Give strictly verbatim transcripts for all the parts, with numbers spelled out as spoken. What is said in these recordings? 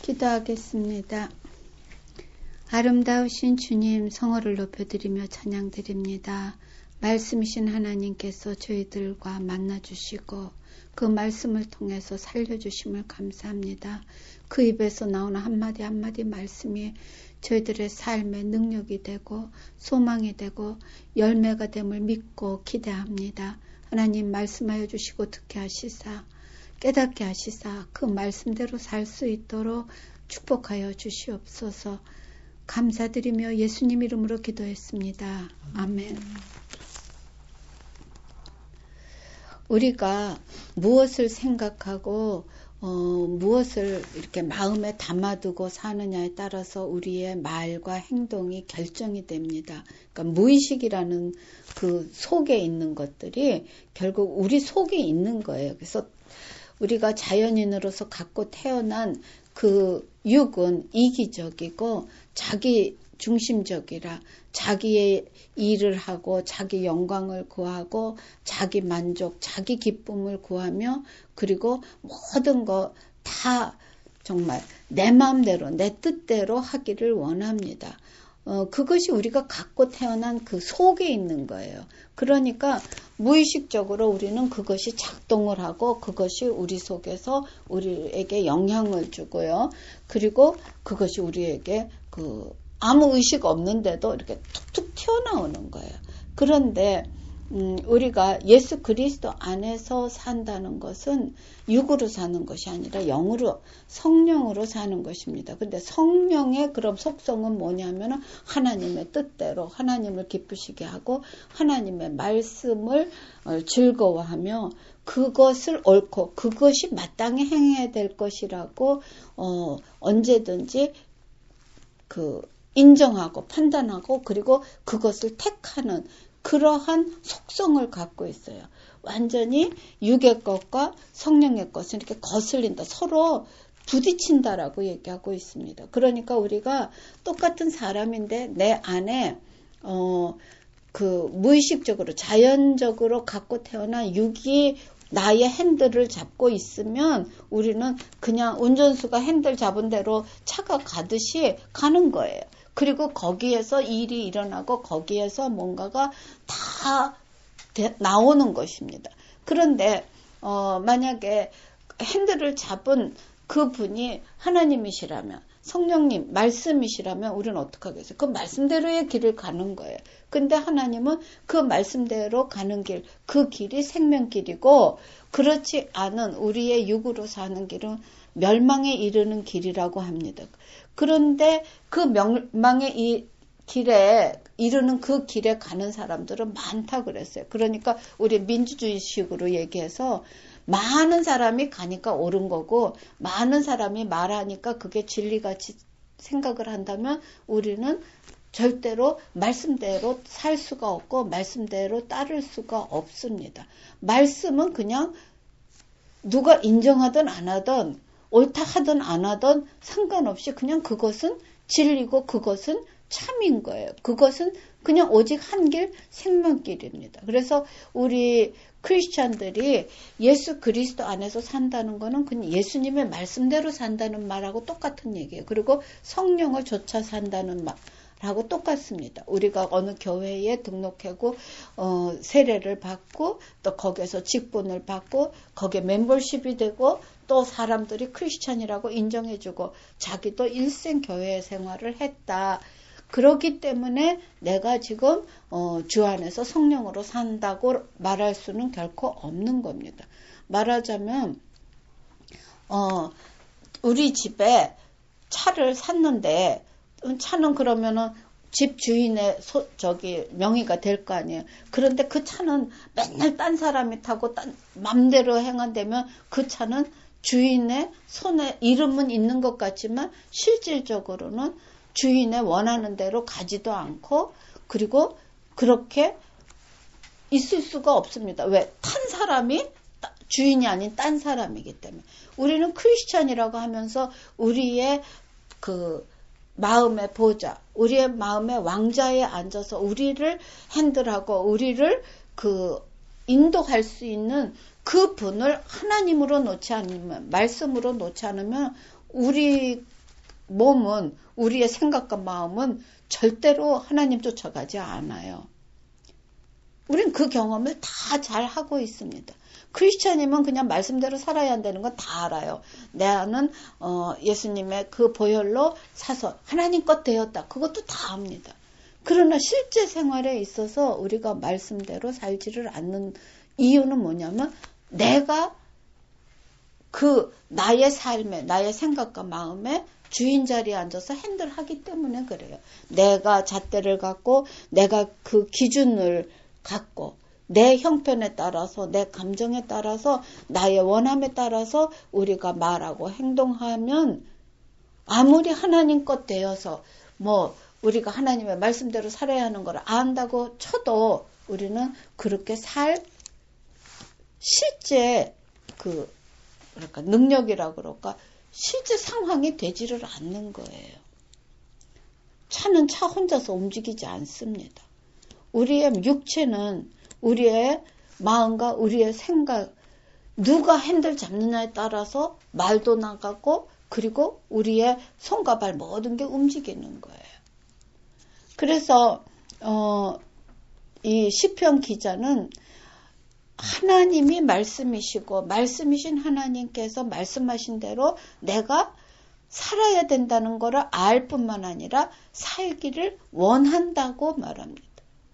기도하겠습니다. 아름다우신 주님, 성호를 높여드리며 찬양드립니다. 말씀이신 하나님께서 저희들과 만나주시고 그 말씀을 통해서 살려주심을 감사합니다. 그 입에서 나오는 한마디 한마디 말씀이 저희들의 삶의 능력이 되고 소망이 되고 열매가 됨을 믿고 기대합니다. 하나님 말씀하여 주시고 듣게 하시사 깨닫게 하시사 그 말씀대로 살 수 있도록 축복하여 주시옵소서. 감사드리며 예수님 이름으로 기도했습니다. 아멘. 우리가 무엇을 생각하고 어, 무엇을 이렇게 마음에 담아두고 사느냐에 따라서 우리의 말과 행동이 결정이 됩니다. 그러니까 무의식이라는 그 속에 있는 것들이 결국 우리 속에 있는 거예요. 그래서 우리가 자연인으로서 갖고 태어난 그 육은 이기적이고 자기 중심적이라 자기의 일을 하고 자기 영광을 구하고 자기 만족, 자기 기쁨을 구하며 그리고 모든 거 다 정말 내 마음대로 내 뜻대로 하기를 원합니다. 어, 그것이 우리가 갖고 태어난 그 속에 있는 거예요. 그러니까 무의식적으로 우리는 그것이 작동을 하고 그것이 우리 속에서 우리에게 영향을 주고요. 그리고 그것이 우리에게 그 아무 의식 없는데도 이렇게 툭툭 튀어나오는 거예요. 그런데 음, 우리가 예수 그리스도 안에서 산다는 것은 육으로 사는 것이 아니라 영으로 성령으로 사는 것입니다. 근데 성령의 그럼 속성은 뭐냐면 하나님의 뜻대로 하나님을 기쁘시게 하고 하나님의 말씀을 즐거워하며 그것을 옳고 그것이 마땅히 행해야 될 것이라고 어, 언제든지 그 인정하고 판단하고 그리고 그것을 택하는 그러한 속성을 갖고 있어요. 완전히 육의 것과 성령의 것은 이렇게 거슬린다. 서로 부딪힌다라고 얘기하고 있습니다. 그러니까 우리가 똑같은 사람인데 내 안에 어, 그 무의식적으로 자연적으로 갖고 태어난 육이 나의 핸들을 잡고 있으면 우리는 그냥 운전수가 핸들 잡은 대로 차가 가듯이 가는 거예요. 그리고 거기에서 일이 일어나고 거기에서 뭔가가 다 되, 나오는 것입니다. 그런데 어, 만약에 핸들을 잡은 그분이 하나님이시라면 성령님 말씀이시라면 우리는 어떻게 하겠어요? 그 말씀대로의 길을 가는 거예요. 근데 하나님은 그 말씀대로 가는 길, 그 길이 생명길이고 그렇지 않은 우리의 육으로 사는 길은 멸망에 이르는 길이라고 합니다. 그런데 그 멸망의 이 길에 이르는 그 길에 가는 사람들은 많다 그랬어요. 그러니까 우리 민주주의식으로 얘기해서 많은 사람이 가니까 옳은 거고 많은 사람이 말하니까 그게 진리같이 생각을 한다면 우리는 절대로 말씀대로 살 수가 없고 말씀대로 따를 수가 없습니다. 말씀은 그냥 누가 인정하든 안 하든 옳다 하든 안 하든 상관없이 그냥 그것은 진리고 그것은 참인 거예요. 그것은 그냥 오직 한 길 생명길입니다. 그래서 우리 크리스찬들이 예수 그리스도 안에서 산다는 거는 그냥 예수님의 말씀대로 산다는 말하고 똑같은 얘기예요. 그리고 성령을 좇아 산다는 말하고 똑같습니다. 우리가 어느 교회에 등록하고 어, 세례를 받고 또 거기에서 직분을 받고 거기에 멤버십이 되고 또 사람들이 크리스찬이라고 인정해주고 자기도 일생 교회 생활을 했다. 그렇기 때문에 내가 지금 어, 주 안에서 성령으로 산다고 말할 수는 결코 없는 겁니다. 말하자면 어, 우리 집에 차를 샀는데 차는 그러면은 집 주인의 소, 저기 명의가 될 거 아니에요. 그런데 그 차는 맨날 딴 사람이 타고 딴 맘대로 행한다면 그 차는 주인의 손에 이름은 있는 것 같지만 실질적으로는 주인의 원하는 대로 가지도 않고 그리고 그렇게 있을 수가 없습니다. 왜? 탄 사람이 주인이 아닌 딴 사람이기 때문에. 우리는 크리스찬이라고 하면서 우리의 그 마음의 보좌, 우리의 마음의 왕자에 앉아서 우리를 핸들하고 우리를 그 인도할 수 있는 그 분을 하나님으로 놓지 않으면, 말씀으로 놓지 않으면 우리 몸은, 우리의 생각과 마음은 절대로 하나님 쫓아가지 않아요. 우린 그 경험을 다 잘 하고 있습니다. 크리스찬이면 그냥 말씀대로 살아야 한다는 건 다 알아요. 나는 어, 예수님의 그 보혈로 사서 하나님 것 되었다. 그것도 다 압니다. 그러나 실제 생활에 있어서 우리가 말씀대로 살지를 않는 이유는 뭐냐면 내가 그 나의 삶에, 나의 생각과 마음에 주인 자리에 앉아서 핸들하기 때문에 그래요. 내가 잣대를 갖고 내가 그 기준을 갖고 내 형편에 따라서 내 감정에 따라서 나의 원함에 따라서 우리가 말하고 행동하면 아무리 하나님 것 되어서 뭐 우리가 하나님의 말씀대로 살아야 하는 걸 안다고 쳐도 우리는 그렇게 살 실제 그 그러니까 능력이라 그럴까 실제 상황이 되지를 않는 거예요. 차는 차 혼자서 움직이지 않습니다. 우리의 육체는 우리의 마음과 우리의 생각, 누가 핸들 잡느냐에 따라서 말도 나가고 그리고 우리의 손과 발 모든 게 움직이는 거예요. 그래서 어, 이 시편 기자는 하나님이 말씀이시고 말씀이신 하나님께서 말씀하신 대로 내가 살아야 된다는 것을 알 뿐만 아니라 살기를 원한다고 말합니다.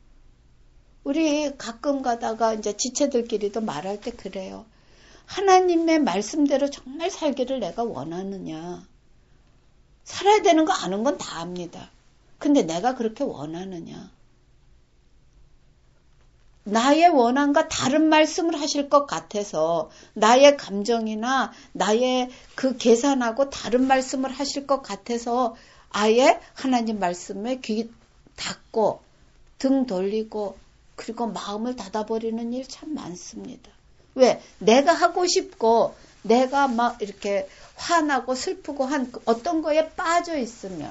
우리 가끔 가다가 이제 지체들끼리도 말할 때 그래요. 하나님의 말씀대로 정말 살기를 내가 원하느냐. 살아야 되는 거 아는 건 다 압니다. 근데 내가 그렇게 원하느냐. 나의 원함과 다른 말씀을 하실 것 같아서 나의 감정이나 나의 그 계산하고 다른 말씀을 하실 것 같아서 아예 하나님 말씀에 귀 닫고 등 돌리고 그리고 마음을 닫아버리는 일 참 많습니다. 왜? 내가 하고 싶고 내가 막 이렇게 화나고 슬프고 한 어떤 거에 빠져 있으면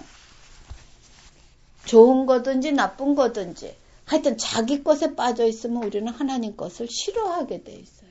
좋은 거든지 나쁜 거든지 하여튼 자기 것에 빠져 있으면 우리는 하나님 것을 싫어하게 돼 있어요.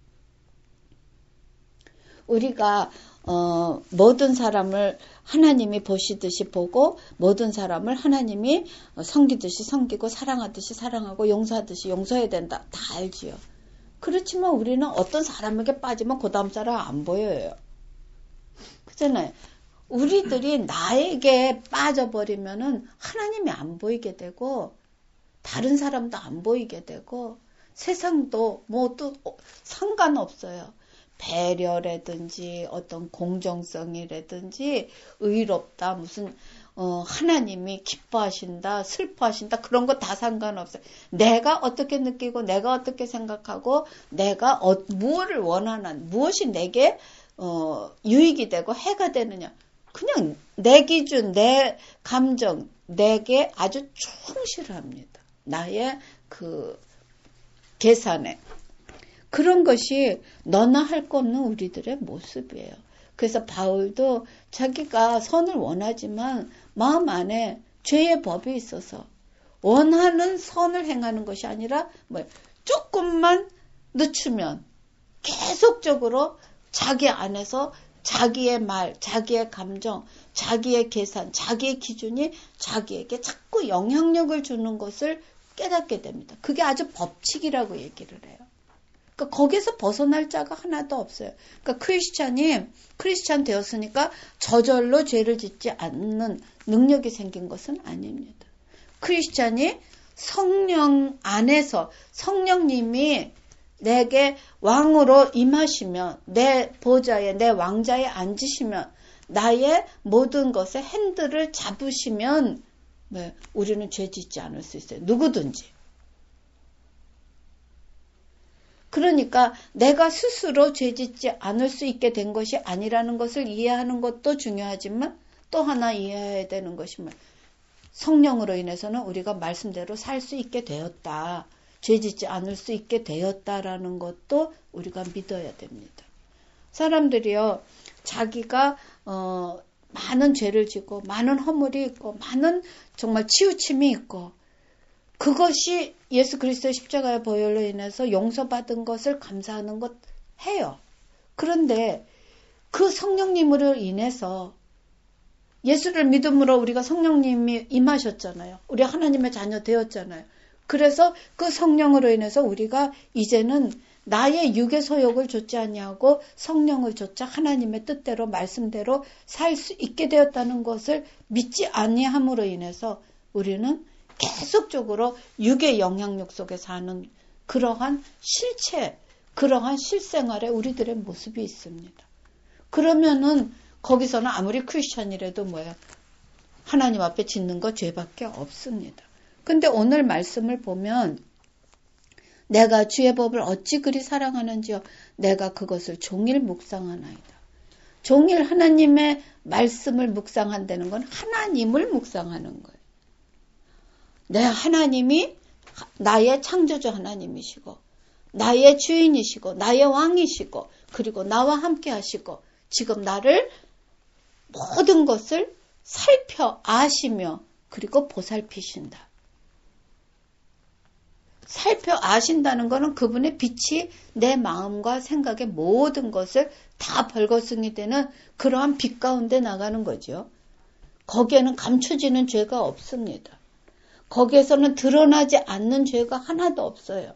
우리가 어, 모든 사람을 하나님이 보시듯이 보고 모든 사람을 하나님이 섬기듯이 섬기고 사랑하듯이 사랑하고 용서하듯이 용서해야 된다. 다 알지요. 그렇지만 우리는 어떤 사람에게 빠지면 그 다음 사람 안 보여요. 그렇잖아요. 우리들이 나에게 빠져버리면은 하나님이 안 보이게 되고 다른 사람도 안 보이게 되고 세상도 뭐 또 상관없어요. 배려라든지 어떤 공정성이라든지 의롭다 무슨 어, 하나님이 기뻐하신다 슬퍼하신다 그런 거 다 상관없어요. 내가 어떻게 느끼고 내가 어떻게 생각하고 내가 어, 무엇을 원하나 무엇이 내게 어, 유익이 되고 해가 되느냐 그냥 내 기준 내 감정 내게 아주 충실합니다. 나의 그 계산에 그런 것이 너나 할 거 없는 우리들의 모습이에요. 그래서 바울도 자기가 선을 원하지만 마음 안에 죄의 법이 있어서 원하는 선을 행하는 것이 아니라 뭐 조금만 늦추면 계속적으로 자기 안에서 자기의 말, 자기의 감정, 자기의 계산, 자기의 기준이 자기에게 자꾸 영향력을 주는 것을 깨닫게 됩니다. 그게 아주 법칙이라고 얘기를 해요. 그러니까 거기서 벗어날 자가 하나도 없어요. 그러니까 크리스찬이 크리스찬 되었으니까 저절로 죄를 짓지 않는 능력이 생긴 것은 아닙니다. 크리스찬이 성령 안에서 성령님이 내게 왕으로 임하시면 내 보좌에 내 왕자에 앉으시면 나의 모든 것에 핸들을 잡으시면 네, 우리는 죄 짓지 않을 수 있어요. 누구든지. 그러니까 내가 스스로 죄 짓지 않을 수 있게 된 것이 아니라는 것을 이해하는 것도 중요하지만 또 하나 이해해야 되는 것이 뭐 성령으로 인해서는 우리가 말씀대로 살 수 있게 되었다. 죄 짓지 않을 수 있게 되었다라는 것도 우리가 믿어야 됩니다. 사람들이요. 자기가 어, 많은 죄를 짓고 많은 허물이 있고 많은 정말 치우침이 있고 그것이 예수 그리스도의 십자가의 보혈로 인해서 용서받은 것을 감사하는 것 해요. 그런데 그 성령님으로 인해서 예수를 믿음으로 우리가 성령님이 임하셨잖아요. 우리 하나님의 자녀 되었잖아요. 그래서 그 성령으로 인해서 우리가 이제는 나의 육의 소욕을 좇지 아니하고 성령을 좇아 하나님의 뜻대로 말씀대로 살 수 있게 되었다는 것을 믿지 아니함으로 인해서 우리는 계속적으로 육의 영향력 속에 사는 그러한 실체, 그러한 실생활에 우리들의 모습이 있습니다. 그러면은 거기서는 아무리 크리스천이라도 뭐예요? 하나님 앞에 짓는 거 죄밖에 없습니다. 근데 오늘 말씀을 보면 내가 주의 법을 어찌 그리 사랑하는지요. 내가 그것을 종일 묵상하나이다. 종일 하나님의 말씀을 묵상한다는 건 하나님을 묵상하는 거예요. 내 하나님이 나의 창조주 하나님이시고 나의 주인이시고 나의 왕이시고 그리고 나와 함께 하시고 지금 나를 모든 것을 살펴 아시며 그리고 보살피신다. 살펴 아신다는 것은 그분의 빛이 내 마음과 생각의 모든 것을 다 벌거숭이 되는 그러한 빛 가운데 나가는 거죠. 거기에는 감춰지는 죄가 없습니다. 거기에서는 드러나지 않는 죄가 하나도 없어요.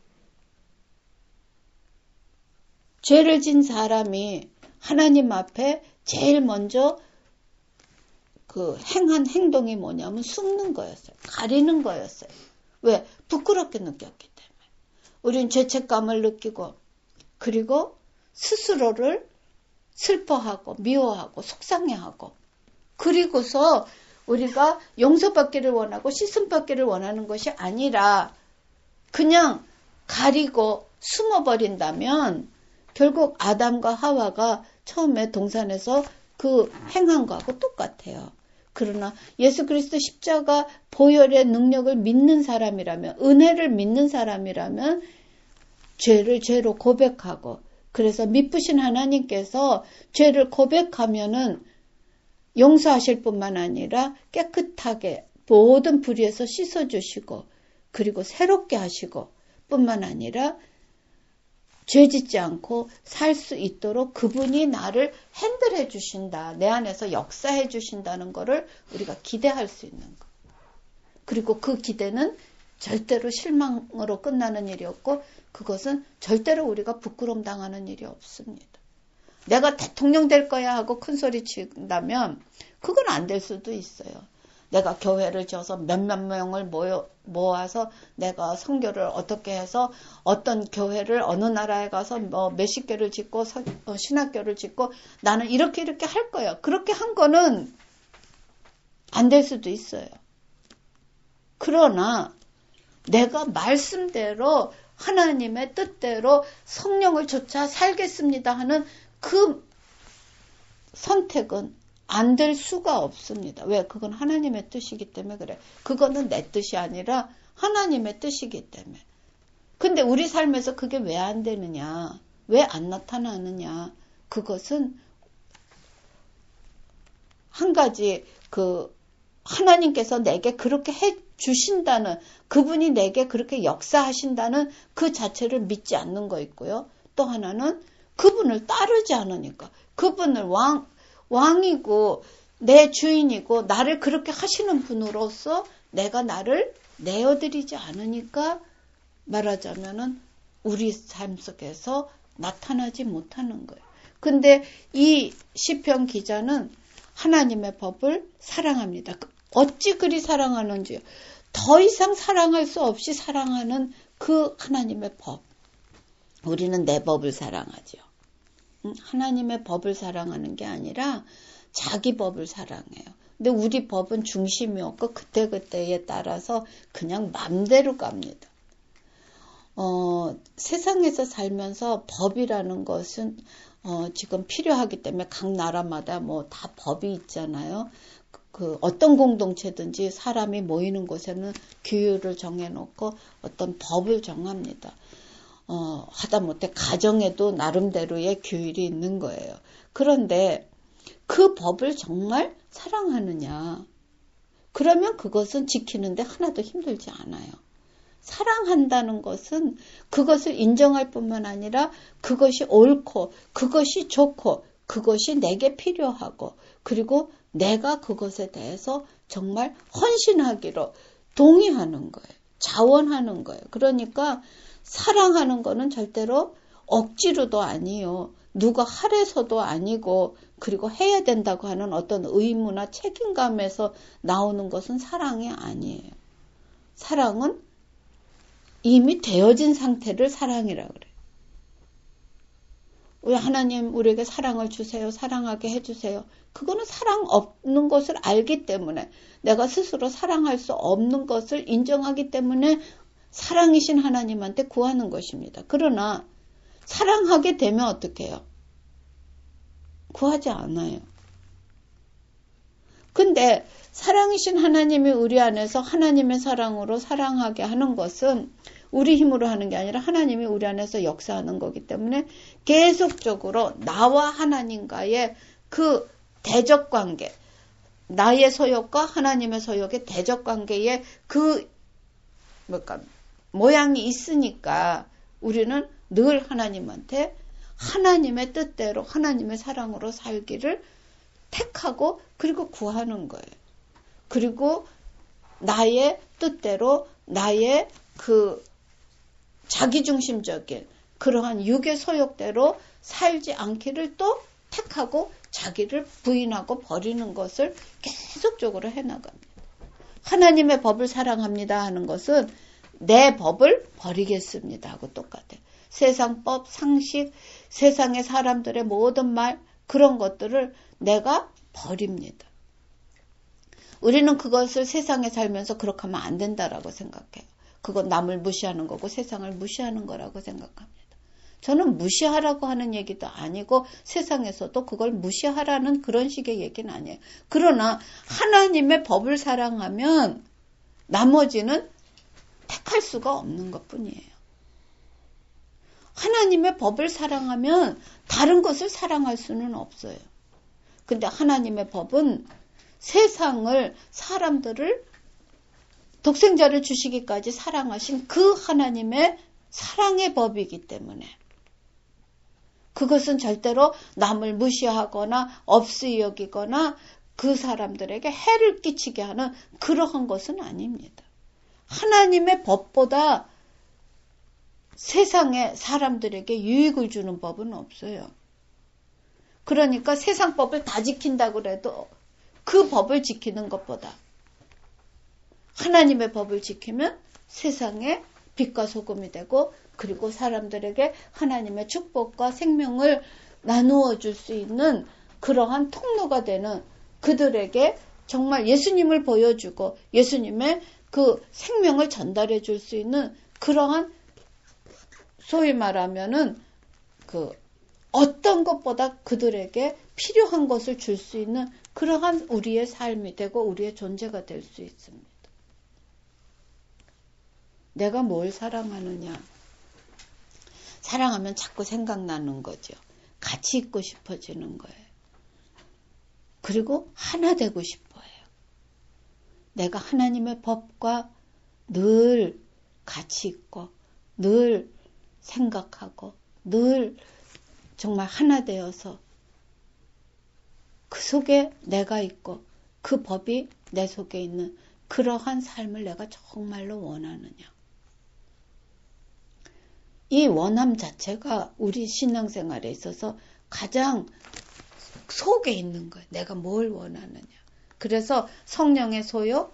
죄를 진 사람이 하나님 앞에 제일 먼저 그 행한 행동이 뭐냐면 숨는 거였어요. 가리는 거였어요. 왜? 부끄럽게 느꼈기 때문에. 우린 죄책감을 느끼고 그리고 스스로를 슬퍼하고 미워하고 속상해하고 그리고서 우리가 용서받기를 원하고 씻음받기를 원하는 것이 아니라 그냥 가리고 숨어버린다면 결국 아담과 하와가 처음에 동산에서 그 행한 거하고 똑같아요. 그러나 예수 그리스도 십자가 보혈의 능력을 믿는 사람이라면, 은혜를 믿는 사람이라면 죄를 죄로 고백하고, 그래서 미쁘신 하나님께서 죄를 고백하면은 용서하실 뿐만 아니라 깨끗하게 모든 불의에서 씻어주시고, 그리고 새롭게 하시고 뿐만 아니라 죄 짓지 않고 살 수 있도록 그분이 나를 핸들해 주신다. 내 안에서 역사해 주신다는 것을 우리가 기대할 수 있는 것. 그리고 그 기대는 절대로 실망으로 끝나는 일이 없고 그것은 절대로 우리가 부끄러움 당하는 일이 없습니다. 내가 대통령 될 거야 하고 큰 소리 친다면 그건 안 될 수도 있어요. 내가 교회를 지어서 몇몇 명을 모여, 모아서 내가 선교를 어떻게 해서 어떤 교회를 어느 나라에 가서 뭐 몇십 개를 짓고 서, 어, 신학교를 짓고 나는 이렇게 이렇게 할 거야. 그렇게 한 거는 안 될 수도 있어요. 그러나 내가 말씀대로 하나님의 뜻대로 성령을 좇아 살겠습니다 하는 그 선택은 안 될 수가 없습니다. 왜? 그건 하나님의 뜻이기 때문에 그래. 그거는 내 뜻이 아니라 하나님의 뜻이기 때문에. 근데 우리 삶에서 그게 왜 안 되느냐? 왜 안 나타나느냐? 그것은 한 가지 그 하나님께서 내게 그렇게 해 주신다는, 그분이 내게 그렇게 역사하신다는 그 자체를 믿지 않는 거 있고요. 또 하나는 그분을 따르지 않으니까. 그분을 왕 왕이고 내 주인이고 나를 그렇게 하시는 분으로서 내가 나를 내어드리지 않으니까 말하자면은 우리 삶 속에서 나타나지 못하는 거예요. 근데 이 시편 기자는 하나님의 법을 사랑합니다. 어찌 그리 사랑하는지요. 더 이상 사랑할 수 없이 사랑하는 그 하나님의 법. 우리는 내 법을 사랑하죠. 하나님의 법을 사랑하는 게 아니라 자기 법을 사랑해요. 근데 우리 법은 중심이 없고 그때그때에 따라서 그냥 맘대로 갑니다. 어, 세상에서 살면서 법이라는 것은 어, 지금 필요하기 때문에 각 나라마다 뭐 다 법이 있잖아요. 그, 그 어떤 공동체든지 사람이 모이는 곳에는 규율을 정해놓고 어떤 법을 정합니다. 어, 하다못해 가정에도 나름대로의 규율이 있는 거예요. 그런데 그 법을 정말 사랑하느냐? 그러면 그것은 지키는데 하나도 힘들지 않아요. 사랑한다는 것은 그것을 인정할 뿐만 아니라 그것이 옳고 그것이 좋고 그것이 내게 필요하고 그리고 내가 그것에 대해서 정말 헌신하기로 동의하는 거예요. 자원하는 거예요. 그러니까 사랑하는 거는 절대로 억지로도 아니요. 누가 하래서도 아니고 그리고 해야 된다고 하는 어떤 의무나 책임감에서 나오는 것은 사랑이 아니에요. 사랑은 이미 되어진 상태를 사랑이라고 그래요. 왜 하나님 우리에게 사랑을 주세요. 사랑하게 해주세요. 그거는 사랑 없는 것을 알기 때문에 내가 스스로 사랑할 수 없는 것을 인정하기 때문에 사랑이신 하나님한테 구하는 것입니다. 그러나 사랑하게 되면 어떻게 해요? 구하지 않아요. 근데 사랑이신 하나님이 우리 안에서 하나님의 사랑으로 사랑하게 하는 것은 우리 힘으로 하는 게 아니라 하나님이 우리 안에서 역사하는 거기 때문에 계속적으로 나와 하나님과의 그 대적관계, 나의 소욕과 하나님의 소욕의 대적관계에 그 뭐랄까, 모양이 있으니까 우리는 늘 하나님한테 하나님의 뜻대로 하나님의 사랑으로 살기를 택하고 그리고 구하는 거예요. 그리고 나의 뜻대로 나의 그 자기중심적인 그러한 육의 소욕대로 살지 않기를 또 택하고 자기를 부인하고 버리는 것을 계속적으로 해나갑니다. 하나님의 법을 사랑합니다 하는 것은 내 법을 버리겠습니다 하고 똑같아요. 세상 법, 상식, 세상의 사람들의 모든 말 그런 것들을 내가 버립니다. 우리는 그것을 세상에 살면서 그렇게 하면 안 된다라고 생각해요. 그건 남을 무시하는 거고 세상을 무시하는 거라고 생각합니다. 저는 무시하라고 하는 얘기도 아니고 세상에서도 그걸 무시하라는 그런 식의 얘기는 아니에요. 그러나 하나님의 법을 사랑하면 나머지는 택할 수가 없는 것뿐이에요. 하나님의 법을 사랑하면 다른 것을 사랑할 수는 없어요. 근데 하나님의 법은 세상을, 사람들을, 독생자를 주시기까지 사랑하신 그 하나님의 사랑의 법이기 때문에 그것은 절대로 남을 무시하거나 없이 여기거나 그 사람들에게 해를 끼치게 하는 그러한 것은 아닙니다. 하나님의 법보다 세상의 사람들에게 유익을 주는 법은 없어요. 그러니까 세상 법을 다 지킨다고 해도 그 법을 지키는 것보다 하나님의 법을 지키면 세상에 빛과 소금이 되고 그리고 사람들에게 하나님의 축복과 생명을 나누어 줄 수 있는 그러한 통로가 되는 그들에게 정말 예수님을 보여주고 예수님의 그 생명을 전달해 줄 수 있는 그러한 소위 말하면은 그 어떤 것보다 그들에게 필요한 것을 줄 수 있는 그러한 우리의 삶이 되고 우리의 존재가 될 수 있습니다. 내가 뭘 사랑하느냐? 사랑하면 자꾸 생각나는 거죠. 같이 있고 싶어지는 거예요. 그리고 하나 되고 싶어요. 내가 하나님의 법과 늘 같이 있고 늘 생각하고 늘 정말 하나 되어서 그 속에 내가 있고 그 법이 내 속에 있는 그러한 삶을 내가 정말로 원하느냐. 이 원함 자체가 우리 신앙생활에 있어서 가장 속에 있는 거예요. 내가 뭘 원하느냐. 그래서 성령의 소욕,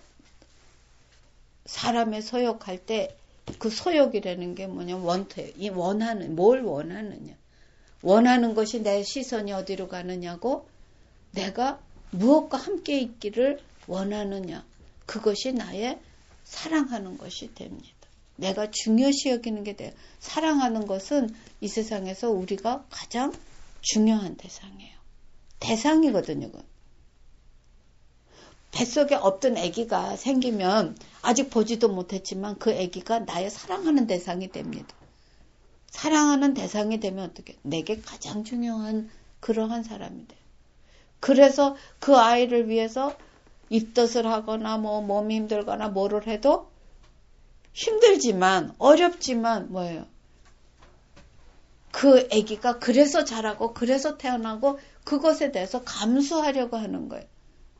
사람의 소욕할 때 그 소욕이라는 게 뭐냐면 원터예요. 이 원하는, 뭘 원하느냐. 원하는 것이 내 시선이 어디로 가느냐고 내가 무엇과 함께 있기를 원하느냐. 그것이 나의 사랑하는 것이 됩니다. 내가 중요시 여기는 게 돼요. 사랑하는 것은 이 세상에서 우리가 가장 중요한 대상이에요. 대상이거든요. 그건. 뱃속에 없던 아기가 생기면 아직 보지도 못했지만 그 아기가 나의 사랑하는 대상이 됩니다. 사랑하는 대상이 되면 어떻게? 내게 가장 중요한 그러한 사람이 돼요. 그래서 그 아이를 위해서 입덧을 하거나 뭐 몸이 힘들거나 뭐를 해도 힘들지만 어렵지만 뭐예요? 그 아기가 그래서 자라고 그래서 태어나고 그것에 대해서 감수하려고 하는 거예요.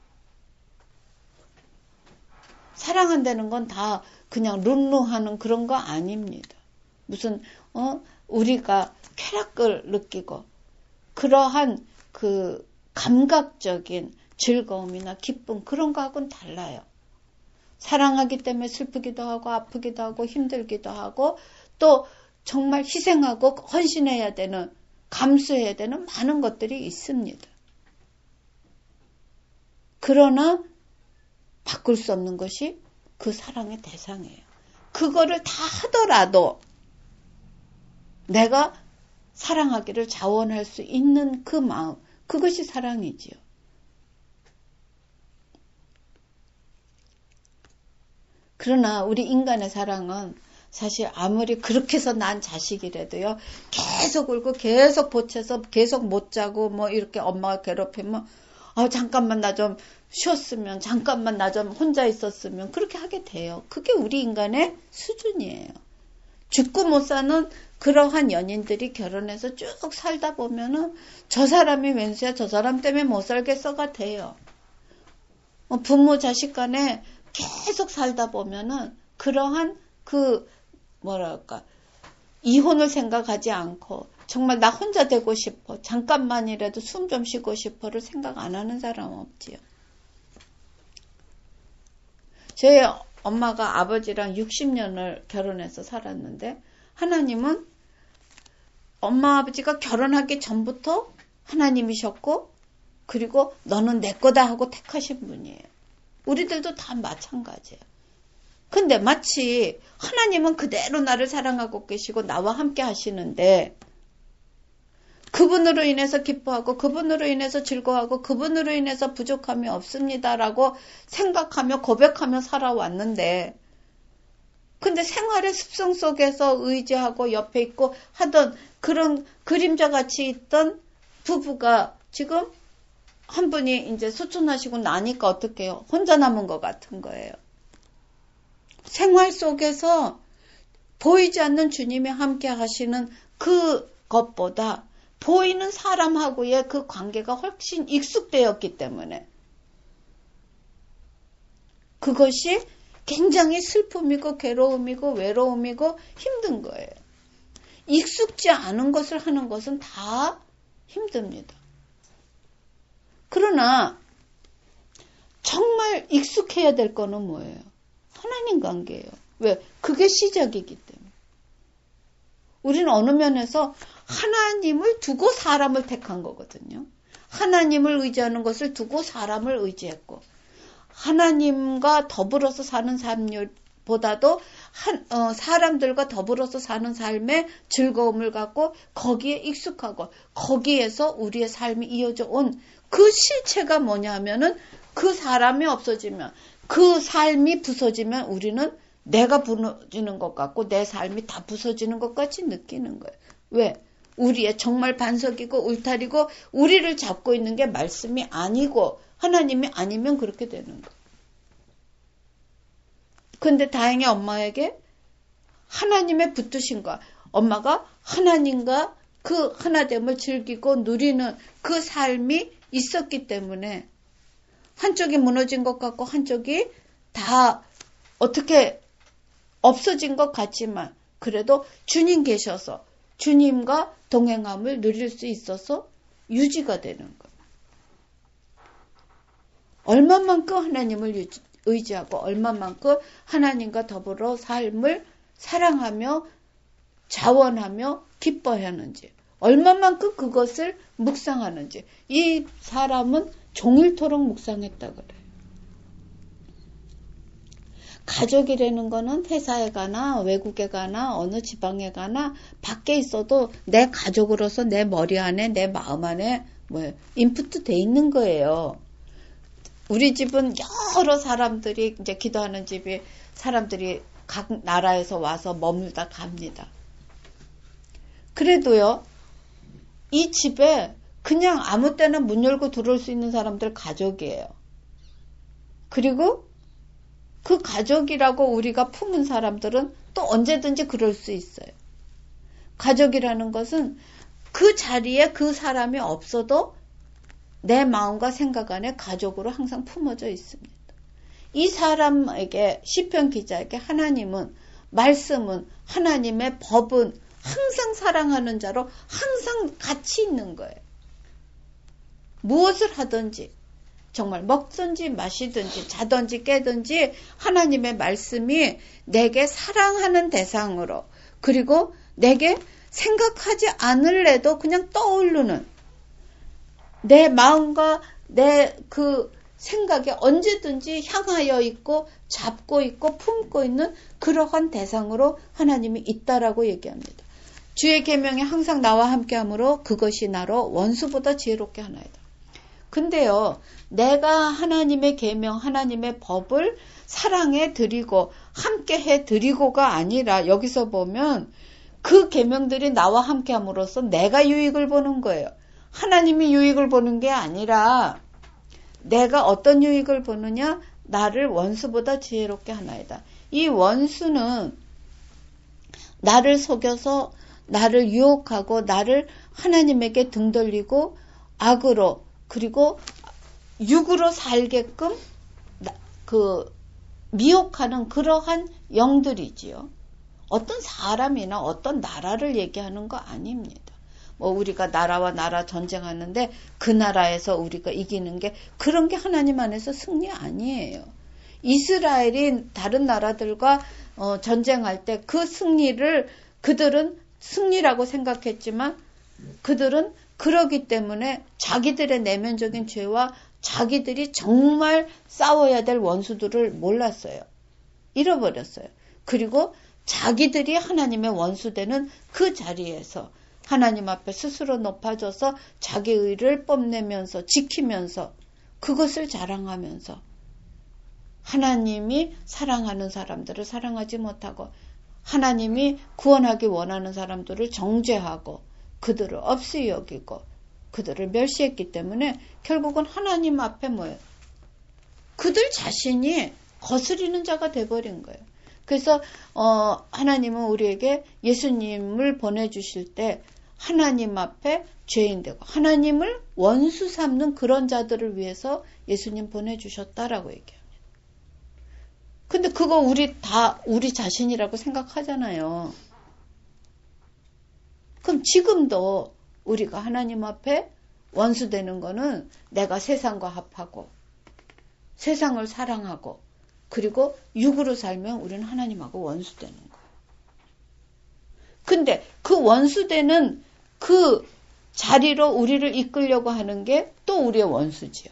사랑한다는 건 다 그냥 룰루하는 그런 거 아닙니다. 무슨 어 우리가 쾌락을 느끼고 그러한 그 감각적인 즐거움이나 기쁨 그런 거하고는 달라요. 사랑하기 때문에 슬프기도 하고 아프기도 하고 힘들기도 하고 또 정말 희생하고 헌신해야 되는 감수해야 되는 많은 것들이 있습니다. 그러나 바꿀 수 없는 것이 그 사랑의 대상이에요. 그거를 다 하더라도 내가 사랑하기를 자원할 수 있는 그 마음, 그것이 사랑이지요. 그러나 우리 인간의 사랑은 사실 아무리 그렇게 해서 난 자식이라도요, 계속 울고 계속 보채서 계속 못 자고 뭐 이렇게 엄마가 괴롭히면 아, 잠깐만 나 좀 쉬었으면, 잠깐만 나 좀 혼자 있었으면 그렇게 하게 돼요. 그게 우리 인간의 수준이에요. 죽고 못 사는 그러한 연인들이 결혼해서 쭉 살다 보면은 저 사람이 왼수야, 저 사람 때문에 못 살겠어가 돼요. 부모 자식 간에 계속 살다 보면은 그러한 그 뭐랄까 이혼을 생각하지 않고 정말 나 혼자 되고 싶어, 잠깐만이라도 숨 좀 쉬고 싶어를 생각 안 하는 사람 없지요. 저희 엄마가 아버지랑 육십 년을 결혼해서 살았는데 하나님은 엄마 아버지가 결혼하기 전부터 하나님이셨고 그리고 너는 내 거다 하고 택하신 분이에요. 우리들도 다 마찬가지예요. 근데 마치 하나님은 그대로 나를 사랑하고 계시고 나와 함께 하시는데 그분으로 인해서 기뻐하고 그분으로 인해서 즐거워하고 그분으로 인해서 부족함이 없습니다라고 생각하며 고백하며 살아왔는데 근데 생활의 습성 속에서 의지하고 옆에 있고 하던 그런 그림자같이 있던 부부가 지금 한 분이 이제 소천하시고 나니까 어떻게 해요? 혼자 남은 것 같은 거예요. 생활 속에서 보이지 않는 주님이 함께 하시는 그것보다 보이는 사람하고의 그 관계가 훨씬 익숙되었기 때문에 그것이 굉장히 슬픔이고 괴로움이고 외로움이고 힘든 거예요. 익숙지 않은 것을 하는 것은 다 힘듭니다. 그러나 정말 익숙해야 될 거는 뭐예요? 하나님 관계예요. 왜? 그게 시작이기 때문에. 우리는 어느 면에서 하나님을 두고 사람을 택한 거거든요. 하나님을 의지하는 것을 두고 사람을 의지했고 하나님과 더불어서 사는 삶보다도 한, 어, 사람들과 더불어서 사는 삶의 즐거움을 갖고 거기에 익숙하고 거기에서 우리의 삶이 이어져 온 그 실체가 뭐냐 하면은 그 사람이 없어지면 그 삶이 부서지면 우리는 내가 무너지는 것 같고 내 삶이 다 부서지는 것 같이 느끼는 거예요. 왜? 우리의 정말 반석이고 울타리고 우리를 잡고 있는 게 말씀이 아니고 하나님이 아니면 그렇게 되는 거예요. 근데 다행히 엄마에게 하나님의 붙드심과 엄마가 하나님과 그 하나됨을 즐기고 누리는 그 삶이 있었기 때문에 한쪽이 무너진 것 같고 한쪽이 다 어떻게 없어진 것 같지만 그래도 주님 계셔서 주님과 동행함을 누릴 수 있어서 유지가 되는 거예요. 얼마만큼 하나님을 유지, 의지하고 얼마만큼 하나님과 더불어 삶을 사랑하며 자원하며 기뻐하는지 얼마만큼 그것을 묵상하는지 이 사람은 종일토록 묵상했다 그래요. 가족이라는 거는 회사에 가나 외국에 가나 어느 지방에 가나 밖에 있어도 내 가족으로서 내 머리 안에 내 마음 안에 뭐 인풋 돼 있는 거예요. 우리 집은 여러 사람들이 이제 기도하는 집이 사람들이 각 나라에서 와서 머물다 갑니다. 그래도요, 이 집에 그냥 아무 때나 문 열고 들어올 수 있는 사람들 가족이에요. 그리고 그 가족이라고 우리가 품은 사람들은 또 언제든지 그럴 수 있어요. 가족이라는 것은 그 자리에 그 사람이 없어도 내 마음과 생각 안에 가족으로 항상 품어져 있습니다. 이 사람에게, 시편 기자에게 하나님은, 말씀은, 하나님의 법은 항상 사랑하는 자로 항상 같이 있는 거예요. 무엇을 하든지, 정말 먹든지 마시든지 자든지 깨든지 하나님의 말씀이 내게 사랑하는 대상으로, 그리고 내게 생각하지 않을래도 그냥 떠오르는, 내 마음과 내 그 생각에 언제든지 향하여 있고 잡고 있고 품고 있는 그러한 대상으로 하나님이 있다라고 얘기합니다. 주의 계명이 항상 나와 함께하므로 그것이 나로 원수보다 지혜롭게 하나이다. 근데요, 내가 하나님의 계명, 하나님의 법을 사랑해 드리고 함께 해 드리고가 아니라, 여기서 보면 그 계명들이 나와 함께함으로써 내가 유익을 보는 거예요. 하나님이 유익을 보는 게 아니라 내가 어떤 유익을 보느냐? 나를 원수보다 지혜롭게 하나이다. 이 원수는 나를 속여서 나를 유혹하고 나를 하나님에게 등 돌리고 악으로, 그리고 육으로 살게끔 그 미혹하는 그러한 영들이지요. 어떤 사람이나 어떤 나라를 얘기하는 거 아닙니다. 뭐 우리가 나라와 나라 전쟁하는데 그 나라에서 우리가 이기는 게, 그런 게 하나님 안에서 승리 아니에요. 이스라엘이 다른 나라들과 어, 전쟁할 때 그 승리를 그들은 승리라고 생각했지만, 그들은 그러기 때문에 자기들의 내면적인 죄와 자기들이 정말 싸워야 될 원수들을 몰랐어요. 잃어버렸어요. 그리고 자기들이 하나님의 원수되는 그 자리에서 하나님 앞에 스스로 높아져서 자기 의를 뽐내면서 지키면서 그것을 자랑하면서 하나님이 사랑하는 사람들을 사랑하지 못하고 하나님이 구원하기 원하는 사람들을 정죄하고 그들을 없이 여기고 그들을 멸시했기 때문에 결국은 하나님 앞에 뭐예요? 그들 자신이 거스리는 자가 돼버린 거예요. 그래서 어, 하나님은 우리에게 예수님을 보내주실 때 하나님 앞에 죄인 되고 하나님을 원수 삼는 그런 자들을 위해서 예수님 보내주셨다라고 얘기합니다. 근데 그거 우리 다 우리 자신이라고 생각하잖아요. 그럼 지금도 우리가 하나님 앞에 원수 되는 거는 내가 세상과 합하고 세상을 사랑하고 그리고 육으로 살면 우리는 하나님하고 원수 되는 거예요. 근데 그 원수 되는 그 자리로 우리를 이끌려고 하는 게 또 우리의 원수지요.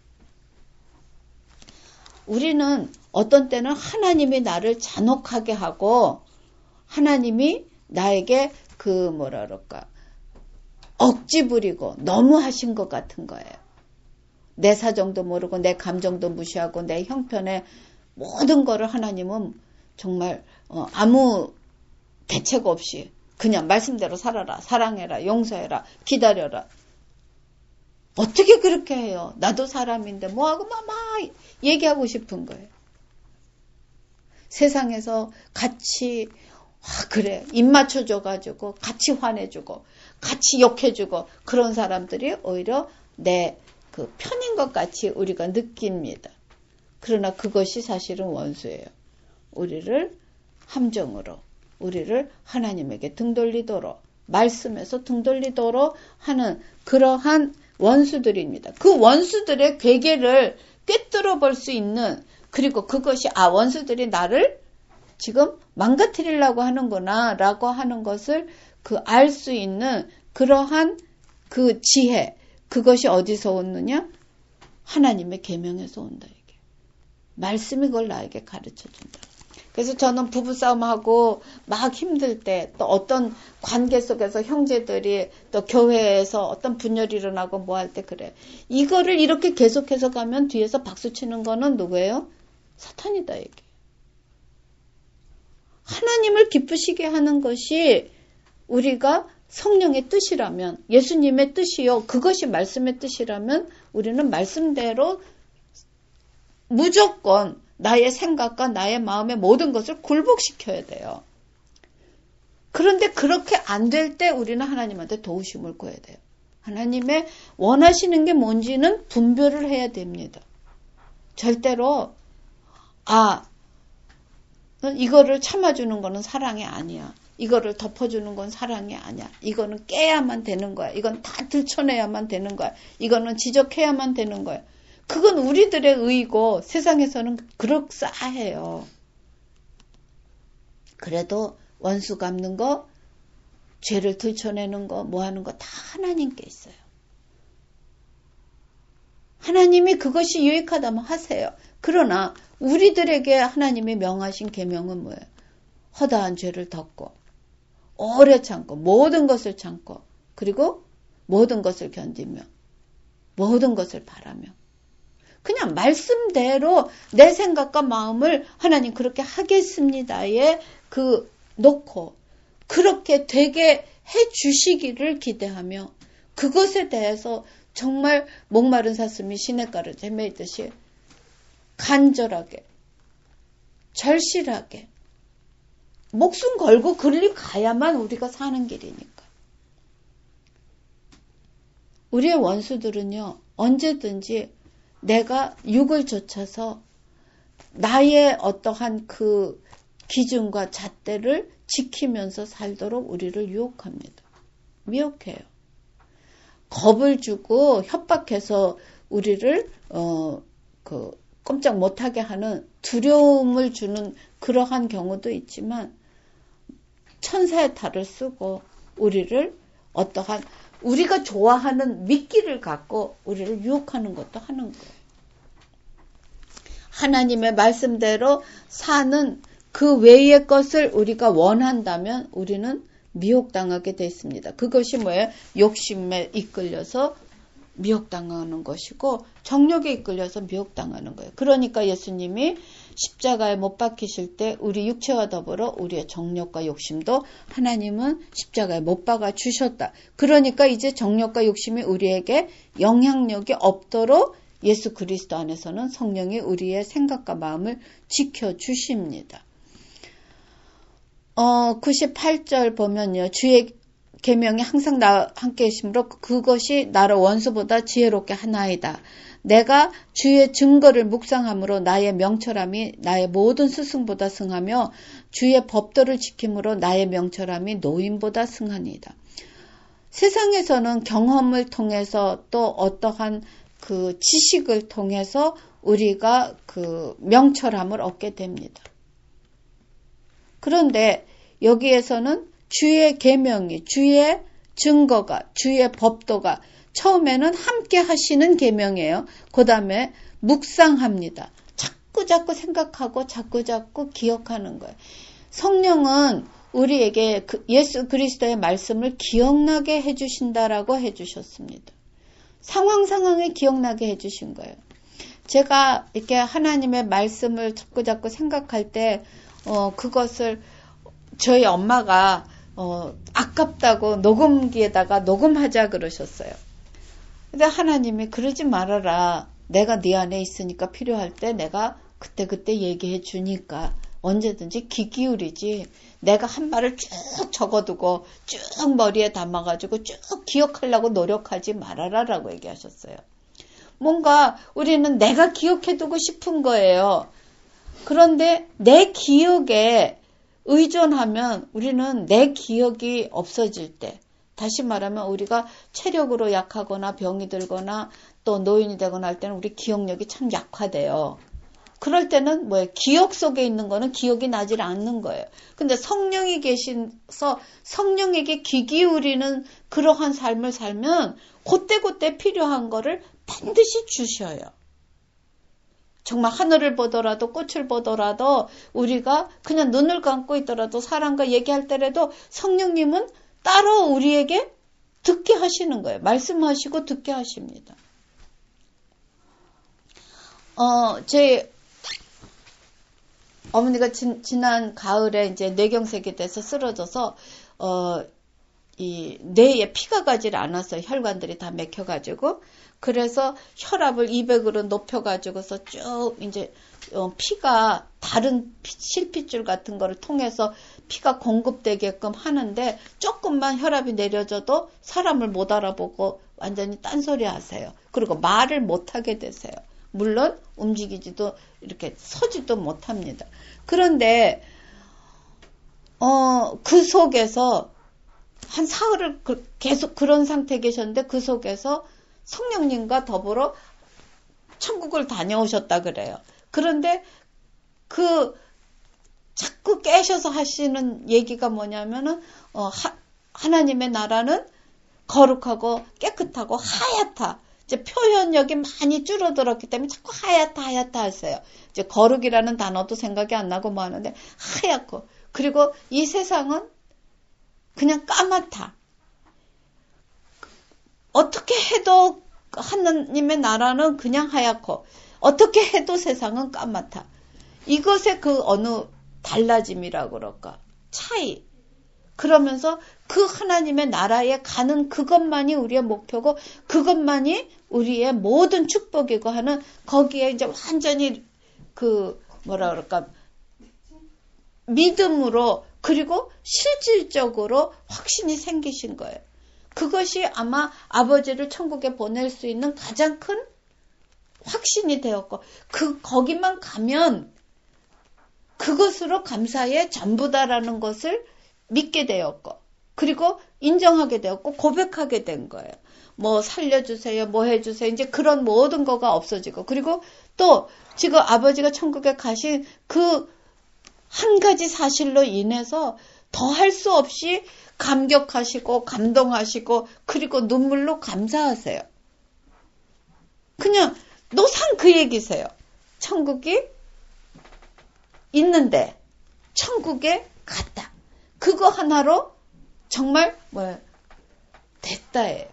우리는 어떤 때는 하나님이 나를 잔혹하게 하고 하나님이 나에게 그 뭐라 그럴까 억지 부리고 너무 하신 것 같은 거예요. 내 사정도 모르고 내 감정도 무시하고 내 형편에 모든 거를 하나님은 정말 어, 아무 대책 없이 그냥 말씀대로 살아라, 사랑해라, 용서해라, 기다려라. 어떻게 그렇게 해요? 나도 사람인데 뭐하고 막 얘기하고 싶은 거예요. 세상에서 같이 아, 그래 입 맞춰줘가지고 같이 화내주고 같이 욕해주고 그런 사람들이 오히려 내 그 편인 것 같이 우리가 느낍니다. 그러나 그것이 사실은 원수예요. 우리를 함정으로, 우리를 하나님에게 등 돌리도록, 말씀에서 등 돌리도록 하는 그러한 원수들입니다. 그 원수들의 괴계를 꿰뚫어 볼 수 있는, 그리고 그것이 아 원수들이 나를 지금 망가뜨리려고 하는구나 라고 하는 것을 그 알 수 있는 그러한 그 지혜, 그것이 어디서 오느냐? 하나님의 계명에서 온다. 이게 말씀이 그걸 나에게 가르쳐 준다. 그래서 저는 부부싸움하고 막 힘들 때 또 어떤 관계 속에서 형제들이 또 교회에서 어떤 분열이 일어나고 뭐 할 때 그래. 이거를 이렇게 계속해서 가면 뒤에서 박수 치는 거는 누구예요? 사탄이다 이게. 하나님을 기쁘시게 하는 것이 우리가 성령의 뜻이라면, 예수님의 뜻이요, 그것이 말씀의 뜻이라면 우리는 말씀대로 무조건 나의 생각과 나의 마음의 모든 것을 굴복시켜야 돼요. 그런데 그렇게 안 될 때 우리는 하나님한테 도우심을 구해야 돼요. 하나님의 원하시는 게 뭔지는 분별을 해야 됩니다. 절대로 아 이거를 참아주는 거는 사랑이 아니야. 이거를 덮어주는 건 사랑이 아니야. 이거는 깨야만 되는 거야. 이건 다 들춰내야만 되는 거야. 이거는 지적해야만 되는 거야. 그건 우리들의 의고 세상에서는 그럭싸해요. 그래도 원수 갚는 거, 죄를 들춰내는 거, 뭐 하는 거 다 하나님께 있어요. 하나님이 그것이 유익하다면 하세요. 그러나 우리들에게 하나님이 명하신 계명은 뭐예요? 허다한 죄를 덮고 오래 참고 모든 것을 참고 그리고 모든 것을 견디며 모든 것을 바라며 그냥 말씀대로 내 생각과 마음을 하나님 그렇게 하겠습니다에 그 놓고 그렇게 되게 해 주시기를 기대하며 그것에 대해서 정말 목마른 사슴이 시냇가를 헤매듯이 간절하게 절실하게 목숨 걸고 그리 가야만 우리가 사는 길이니까. 우리의 원수들은요 언제든지 내가 육을 좇아서 나의 어떠한 그 기준과 잣대를 지키면서 살도록 우리를 유혹합니다. 미혹해요. 겁을 주고 협박해서 우리를 어, 그 꼼짝 못하게 하는 두려움을 주는 그러한 경우도 있지만 천사의 탈을 쓰고 우리를 어떠한 우리가 좋아하는 미끼를 갖고 우리를 유혹하는 것도 하는 거예요. 하나님의 말씀대로 사는 그 외의 것을 우리가 원한다면 우리는 미혹당하게 돼 있습니다. 그것이 뭐예요? 욕심에 이끌려서 미혹당하는 것이고 정욕에 이끌려서 미혹당하는 거예요. 그러니까 예수님이 십자가에 못 박히실 때 우리 육체와 더불어 우리의 정욕과 욕심도 하나님은 십자가에 못 박아 주셨다. 그러니까 이제 정욕과 욕심이 우리에게 영향력이 없도록 예수 그리스도 안에서는 성령이 우리의 생각과 마음을 지켜주십니다. 어, 구십팔 절 보면요. 주의 계명이 항상 나와 함께 계심으로 그것이 나를 원수보다 지혜롭게 하나이다. 내가 주의 증거를 묵상함으로 나의 명철함이 나의 모든 스승보다 승하며 주의 법도를 지킴으로 나의 명철함이 노인보다 승하니이다. 세상에서는 경험을 통해서 또 어떠한 그 지식을 통해서 우리가 그 명철함을 얻게 됩니다. 그런데 여기에서는 주의 계명이, 주의 증거가, 주의 법도가 처음에는 함께 하시는 계명이에요. 그 다음에 묵상합니다. 자꾸 자꾸 생각하고 자꾸 자꾸 기억하는 거예요. 성령은 우리에게 그 예수 그리스도의 말씀을 기억나게 해주신다라고 해주셨습니다. 상황 상황에 기억나게 해주신 거예요. 제가 이렇게 하나님의 말씀을 자꾸 자꾸 생각할 때 어, 그것을 저희 엄마가 어, 아깝다고 녹음기에다가 녹음하자 그러셨어요. 근데 하나님이 그러지 말아라. 내가 네 안에 있으니까 필요할 때 내가 그때그때 얘기해 주니까 언제든지 귀 기울이지. 내가 한 말을 쭉 적어두고 쭉 머리에 담아가지고 쭉 기억하려고 노력하지 말아라라고 얘기하셨어요. 뭔가 우리는 내가 기억해두고 싶은 거예요. 그런데 내 기억에 의존하면 우리는 내 기억이 없어질 때, 다시 말하면 우리가 체력으로 약하거나 병이 들거나 또 노인이 되거나 할 때는 우리 기억력이 참 약화돼요. 그럴 때는 뭐예요? 기억 속에 있는 거는 기억이 나질 않는 거예요. 근데 성령이 계셔서 성령에게 귀 기울이는 그러한 삶을 살면 그때그때 필요한 거를 반드시 주셔요. 정말 하늘을 보더라도 꽃을 보더라도 우리가 그냥 눈을 감고 있더라도 사람과 얘기할 때라도 성령님은 따로 우리에게 듣게 하시는 거예요. 말씀하시고 듣게 하십니다. 어, 제 어머니가 지, 지난 가을에 이제 뇌경색이 돼서 쓰러져서 어, 이 뇌에 피가 가질 않아서 혈관들이 다 막혀가지고 그래서 혈압을 이백으로 높여가지고서 쭉 이제 어, 피가 다른 피, 실핏줄 같은 거를 통해서 피가 공급되게끔 하는데 조금만 혈압이 내려져도 사람을 못 알아보고 완전히 딴소리 하세요. 그리고 말을 못하게 되세요. 물론 움직이지도 이렇게 서지도 못합니다. 그런데 어, 그 속에서 한 사흘을 그, 계속 그런 상태에 계셨는데 그 속에서 성령님과 더불어 천국을 다녀오셨다 그래요. 그런데 그 자꾸 깨셔서 하시는 얘기가 뭐냐면은 어, 하, 하나님의 나라는 거룩하고 깨끗하고 하얗다. 이제 표현력이 많이 줄어들었기 때문에 자꾸 하얗다 하얗다 하세요. 이제 거룩이라는 단어도 생각이 안 나고 뭐 하는데 하얗고, 그리고 이 세상은 그냥 까맣다. 어떻게 해도 하나님의 나라는 그냥 하얗고 어떻게 해도 세상은 까맣다. 이것의 그 어느 달라짐이라고 그럴까? 차이. 그러면서 그 하나님의 나라에 가는 그것만이 우리의 목표고 그것만이 우리의 모든 축복이고 하는, 거기에 이제 완전히 그 뭐라 그럴까? 믿음으로, 그리고 실질적으로 확신이 생기신 거예요. 그것이 아마 아버지를 천국에 보낼 수 있는 가장 큰 확신이 되었고, 그 거기만 가면 그것으로 감사의 전부다라는 것을 믿게 되었고, 그리고 인정하게 되었고 고백하게 된 거예요. 뭐 살려주세요, 뭐 해주세요, 이제 그런 모든 거가 없어지고, 그리고 또 지금 아버지가 천국에 가신 그 한 가지 사실로 인해서 더할 수 없이 감격하시고 감동하시고 그리고 눈물로 감사하세요. 그냥 노상 그 얘기세요. 천국이 있는데 천국에 갔다. 그거 하나로 정말 뭐야 됐다예요.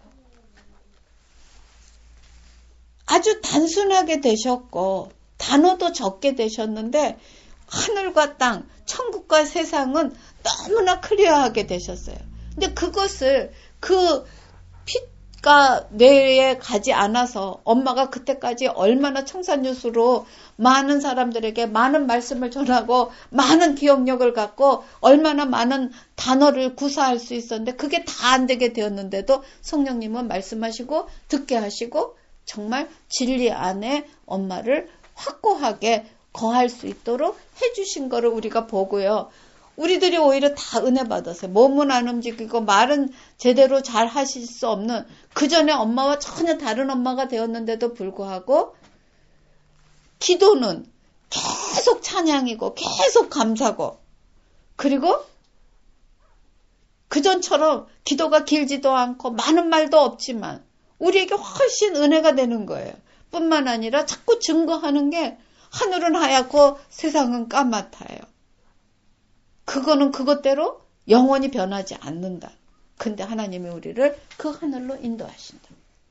아주 단순하게 되셨고 단어도 적게 되셨는데 하늘과 땅, 천국과 세상은 너무나 클리어하게 되셨어요. 근데 그것을 그 피가 뇌에 가지 않아서 엄마가 그때까지 얼마나 청산유수로 많은 사람들에게 많은 말씀을 전하고 많은 기억력을 갖고 얼마나 많은 단어를 구사할 수 있었는데 그게 다 안 되게 되었는데도 성령님은 말씀하시고 듣게 하시고 정말 진리 안에 엄마를 확고하게 거할 수 있도록 해주신 거를 우리가 보고요. 우리들이 오히려 다 은혜 받았어요. 몸은 안 움직이고 말은 제대로 잘 하실 수 없는, 그 전에 엄마와 전혀 다른 엄마가 되었는데도 불구하고 기도는 계속 찬양이고 계속 감사고, 그리고 그전처럼 기도가 길지도 않고 많은 말도 없지만 우리에게 훨씬 은혜가 되는 거예요. 뿐만 아니라 자꾸 증거하는 게 하늘은 하얗고 세상은 까맣다요. 그거는 그것대로 영원히 변하지 않는다. 근데 하나님이 우리를 그 하늘로 인도하신다.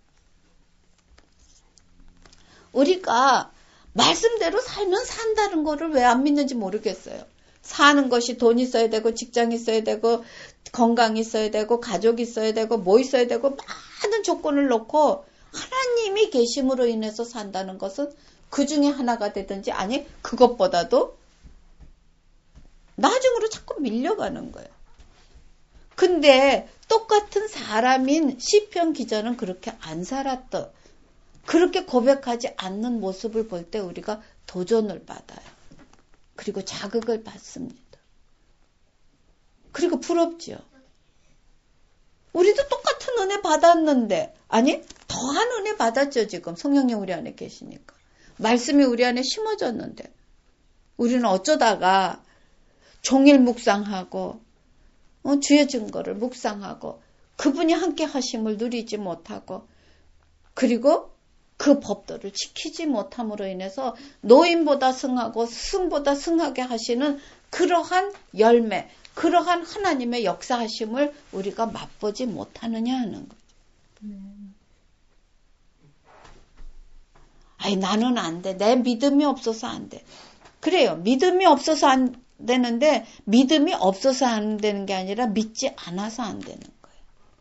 우리가 말씀대로 살면 산다는 거를 왜 안 믿는지 모르겠어요. 사는 것이 돈 있어야 되고 직장 있어야 되고 건강 있어야 되고 가족 있어야 되고 뭐 있어야 되고 많은 조건을 놓고 하나님이 계심으로 인해서 산다는 것은 그 중에 하나가 되든지, 아니 그것보다도 나중으로 자꾸 밀려가는 거예요. 근데 똑같은 사람인 시편 기자는 그렇게 안 살았던, 그렇게 고백하지 않는 모습을 볼 때 우리가 도전을 받아요. 그리고 자극을 받습니다. 그리고 부럽지요. 우리도 똑같은 은혜 받았는데, 아니 더한 은혜 받았죠. 지금 성령님 우리 안에 계시니까. 말씀이 우리 안에 심어졌는데 우리는 어쩌다가 종일 묵상하고 어, 주의 증거를 묵상하고 그분이 함께 하심을 누리지 못하고, 그리고 그 법도를 지키지 못함으로 인해서 노인보다 승하고 스승보다 승하게 하시는 그러한 열매, 그러한 하나님의 역사하심을 우리가 맛보지 못하느냐 하는 거죠. 음. 아니 나는 안 돼. 내 믿음이 없어서 안 돼. 그래요. 믿음이 없어서 안 되는데 믿음이 없어서 안 되는 게 아니라 믿지 않아서 안 되는 거예요.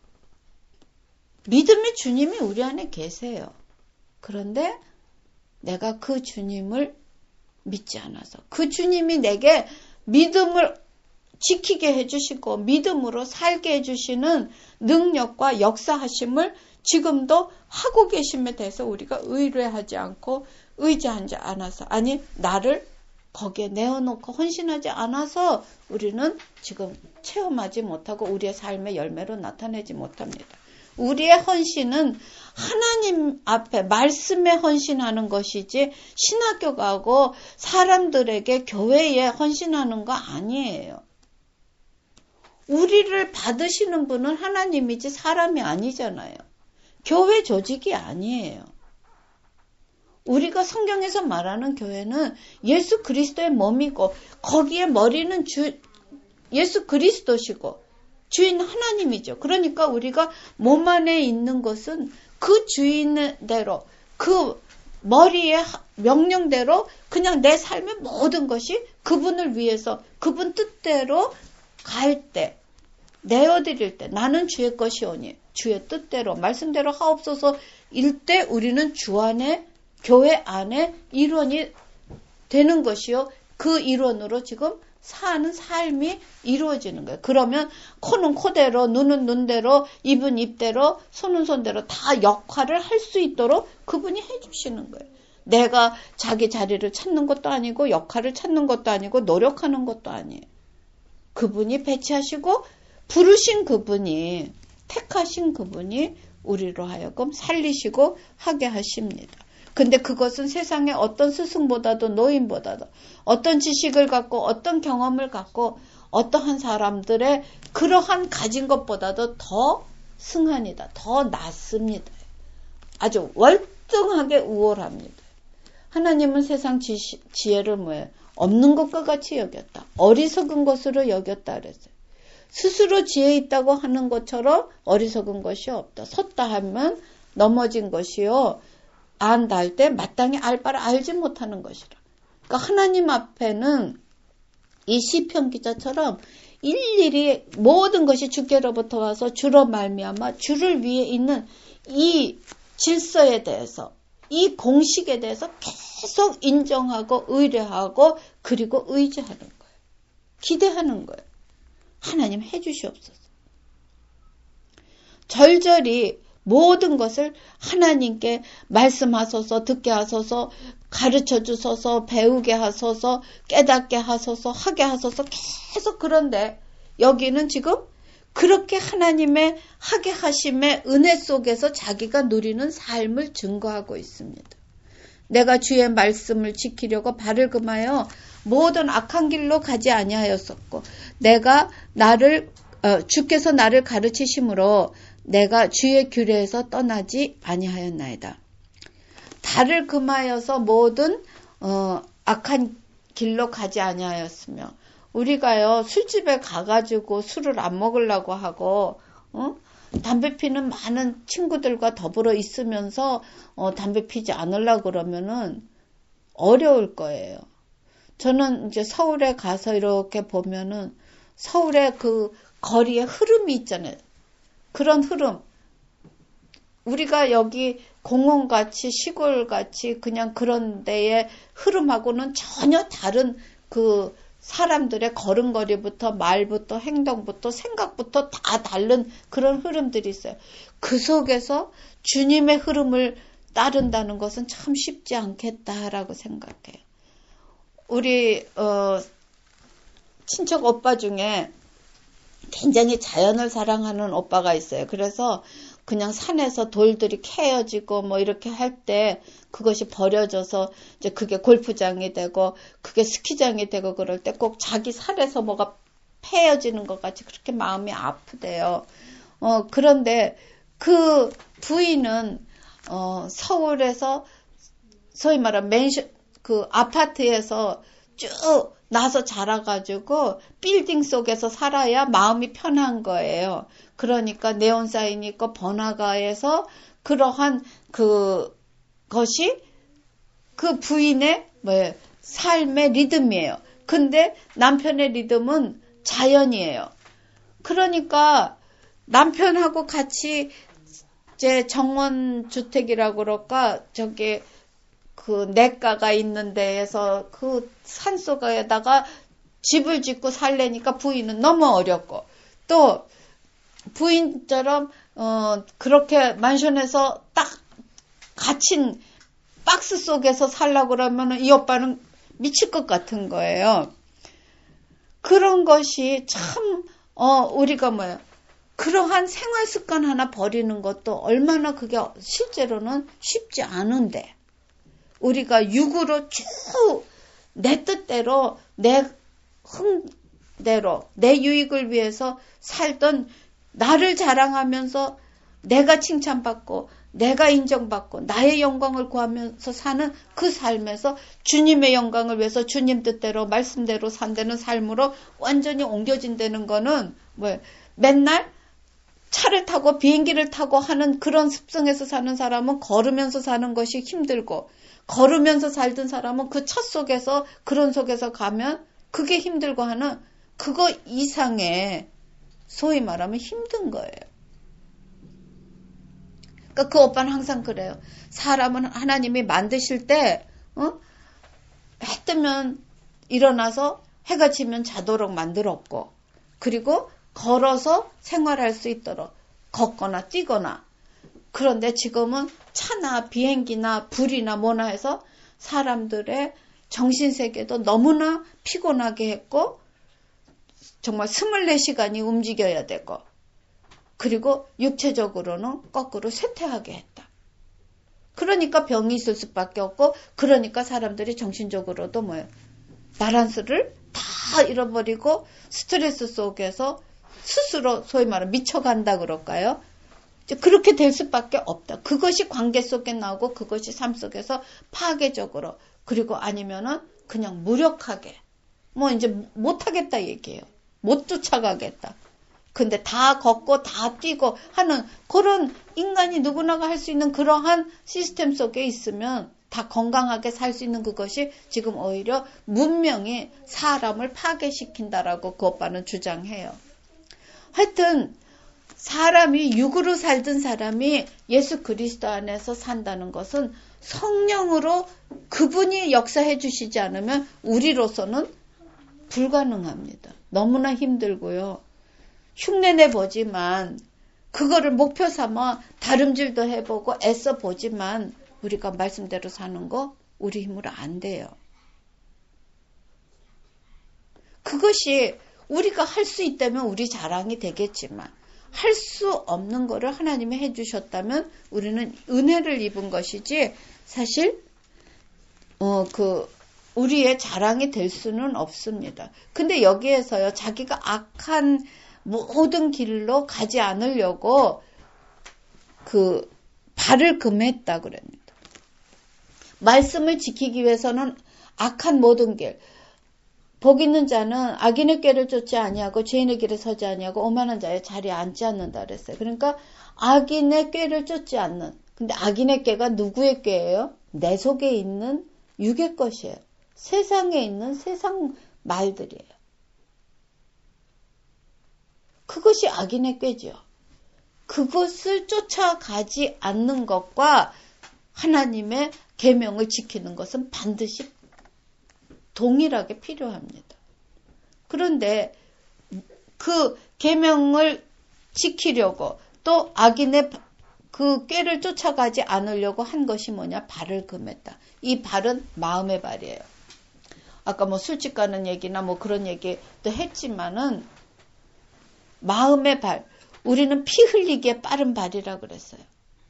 믿음의 주님이 우리 안에 계세요. 그런데 내가 그 주님을 믿지 않아서, 그 주님이 내게 믿음을 지키게 해주시고 믿음으로 살게 해주시는 능력과 역사하심을 지금도 하고 계심에 대해서 우리가 의뢰하지 않고 의지하지 않아서, 아니 나를 거기에 내어놓고 헌신하지 않아서 우리는 지금 체험하지 못하고 우리의 삶의 열매로 나타내지 못합니다. 우리의 헌신은 하나님 앞에 말씀에 헌신하는 것이지 신학교 가고 사람들에게 교회에 헌신하는 거 아니에요. 우리를 받으시는 분은 하나님이지 사람이 아니잖아요. 교회 조직이 아니에요. 우리가 성경에서 말하는 교회는 예수 그리스도의 몸이고 거기에 머리는 주, 예수 그리스도시고 주인 하나님이죠. 그러니까 우리가 몸 안에 있는 것은 그 주인대로, 그 머리의 명령대로 그냥 내 삶의 모든 것이 그분을 위해서 그분 뜻대로 갈 때, 내어드릴 때, 나는 주의 것이오니 주의 뜻대로 말씀대로 하옵소서 일 때 우리는 주 안에, 교회 안에 일원이 되는 것이요. 그 일원으로 지금 사는 삶이 이루어지는 거예요. 그러면 코는 코대로, 눈은 눈대로, 입은 입대로, 손은 손대로 다 역할을 할 수 있도록 그분이 해주시는 거예요. 내가 자기 자리를 찾는 것도 아니고 역할을 찾는 것도 아니고 노력하는 것도 아니에요. 그분이 배치하시고 부르신 그분이, 택하신 그분이 우리로 하여금 살리시고 하게 하십니다. 근데 그것은 세상의 어떤 스승보다도 노인보다도 어떤 지식을 갖고 어떤 경험을 갖고 어떠한 사람들의 그러한 가진 것보다도 더 승한이다. 더 낫습니다. 아주 월등하게 우월합니다. 하나님은 세상 지시, 지혜를 뭐예요? 없는 것과 같이 여겼다. 어리석은 것으로 여겼다 그랬어요. 스스로 지혜 있다고 하는 것처럼 어리석은 것이 없다. 섰다 하면 넘어진 것이요. 안다 할 때 마땅히 알 바를 알지 못하는 것이라. 그러니까 하나님 앞에는 이 시편 기자처럼 일일이 모든 것이 주께로부터 와서 주로 말미암아 주를 위해 있는 이 질서에 대해서, 이 공식에 대해서 계속 인정하고 의뢰하고 그리고 의지하는 거예요. 기대하는 거예요. 하나님 해주시옵소서. 절절히 모든 것을 하나님께 말씀하소서, 듣게 하소서, 가르쳐 주소서, 배우게 하소서, 깨닫게 하소서, 하게 하소서 계속. 그런데 여기는 지금 그렇게 하나님의 하게 하심의 은혜 속에서 자기가 누리는 삶을 증거하고 있습니다. 내가 주의 말씀을 지키려고 발을 금하여 모든 악한 길로 가지 아니하였었고, 내가 나를 어, 주께서 나를 가르치심으로 내가 주의 규례에서 떠나지 아니하였나이다. 달을 금하여서 모든 어, 악한 길로 가지 아니하였으며, 우리가요 술집에 가가지고 술을 안 먹으려고 하고 어? 담배 피는 많은 친구들과 더불어 있으면서 어, 담배 피지 않으려고 그러면은 어려울 거예요. 저는 이제 서울에 가서 이렇게 보면은 서울의 그 거리에 흐름이 있잖아요. 그런 흐름. 우리가 여기 공원같이 시골같이 그냥 그런 데의 흐름하고는 전혀 다른 그 사람들의 걸음걸이부터 말부터 행동부터 생각부터 다 다른 그런 흐름들이 있어요. 그 속에서 주님의 흐름을 따른다는 것은 참 쉽지 않겠다라고 생각해요. 우리 어, 친척 오빠 중에 굉장히 자연을 사랑하는 오빠가 있어요. 그래서 그냥 산에서 돌들이 캐어지고 뭐 이렇게 할 때 그것이 버려져서 이제 그게 골프장이 되고 그게 스키장이 되고 그럴 때 꼭 자기 살에서 뭐가 패여지는 것 같이 그렇게 마음이 아프대요. 어, 그런데 그 부인은 어, 서울에서 소위 말하는 맨션 그 아파트에서 쭉 나서 자라가지고 빌딩 속에서 살아야 마음이 편한 거예요. 그러니까 네온사인이 있고 번화가에서 그러한 그 것이 그 부인의 뭐 삶의 리듬이에요. 근데 남편의 리듬은 자연이에요. 그러니까 남편하고 같이 이제 정원주택이라고 그럴까 저기 그 냇가가 있는 데에서 그 산속에다가 집을 짓고 살래니까 부인은 너무 어렵고, 또 부인처럼 어 그렇게 만션에서 딱 갇힌 박스 속에서 살라고 그러면 이 오빠는 미칠 것 같은 거예요. 그런 것이 참 어 우리가 뭐야, 그러한 생활 습관 하나 버리는 것도 얼마나 그게 실제로는 쉽지 않은데, 우리가 육으로 쭉 내 뜻대로 내 흥대로 내 유익을 위해서 살던, 나를 자랑하면서 내가 칭찬받고 내가 인정받고 나의 영광을 구하면서 사는 그 삶에서 주님의 영광을 위해서 주님 뜻대로 말씀대로 산다는 삶으로 완전히 옮겨진다는 거는 뭐 맨날 차를 타고 비행기를 타고 하는 그런 습성에서 사는 사람은 걸으면서 사는 것이 힘들고, 걸으면서 살던 사람은 그 차 속에서 그런 속에서 가면 그게 힘들고 하는 그거 이상의 소위 말하면 힘든 거예요. 그러니까 그 오빠는 항상 그래요. 사람은 하나님이 만드실 때 어? 해 뜨면 일어나서 해가 지면 자도록 만들었고, 그리고 걸어서 생활할 수 있도록 걷거나 뛰거나. 그런데 지금은 차나 비행기나 불이나 뭐나 해서 사람들의 정신세계도 너무나 피곤하게 했고, 정말 스물네 시간이 움직여야 되고, 그리고 육체적으로는 거꾸로 쇠퇴하게 했다. 그러니까 병이 있을 수밖에 없고, 그러니까 사람들이 정신적으로도 뭐예요, 바란스를 다 잃어버리고 스트레스 속에서 스스로 소위 말하면 미쳐간다 그럴까요? 그렇게 될 수밖에 없다. 그것이 관계 속에 나오고 그것이 삶 속에서 파괴적으로, 그리고 아니면은 그냥 무력하게 뭐 이제 못하겠다 얘기해요. 못 쫓아가겠다. 근데 다 걷고 다 뛰고 하는 그런, 인간이 누구나가 할 수 있는 그러한 시스템 속에 있으면 다 건강하게 살 수 있는 그것이 지금 오히려 문명이 사람을 파괴시킨다라고 그 오빠는 주장해요. 하여튼 사람이 육으로 살던 사람이 예수 그리스도 안에서 산다는 것은 성령으로 그분이 역사해 주시지 않으면 우리로서는 불가능합니다. 너무나 힘들고요. 흉내내 보지만, 그거를 목표 삼아 다름질도 해보고 애써 보지만 우리가 말씀대로 사는 거 우리 힘으로 안 돼요. 그것이 우리가 할 수 있다면 우리 자랑이 되겠지만, 할 수 없는 거를 하나님이 해주셨다면 우리는 은혜를 입은 것이지, 사실 어, 그 우리의 자랑이 될 수는 없습니다. 근데 여기에서요, 자기가 악한 모든 길로 가지 않으려고 그 발을 금했다 그럽니다. 말씀을 지키기 위해서는 악한 모든 길, 복 있는 자는 악인의 꾀를 쫓지 아니하고 죄인의 길에 서지 아니하고 오만한 자의 자리에 앉지 않는다 그랬어요. 그러니까 악인의 꾀를 쫓지 않는. 근데 악인의 꾀가 누구의 꾀예요? 내 속에 있는 육의 것이에요. 세상에 있는 세상 말들이에요. 그것이 악인의 꾀죠. 그것을 쫓아가지 않는 것과 하나님의 계명을 지키는 것은 반드시 동일하게 필요합니다. 그런데 그 계명을 지키려고 또 악인의 그 꾀를 쫓아가지 않으려고 한 것이 뭐냐? 발을 금했다. 이 발은 마음의 발이에요. 아까 뭐 술집 가는 얘기나 뭐 그런 얘기도 했지만은 마음의 발, 우리는 피 흘리기에 빠른 발이라 그랬어요.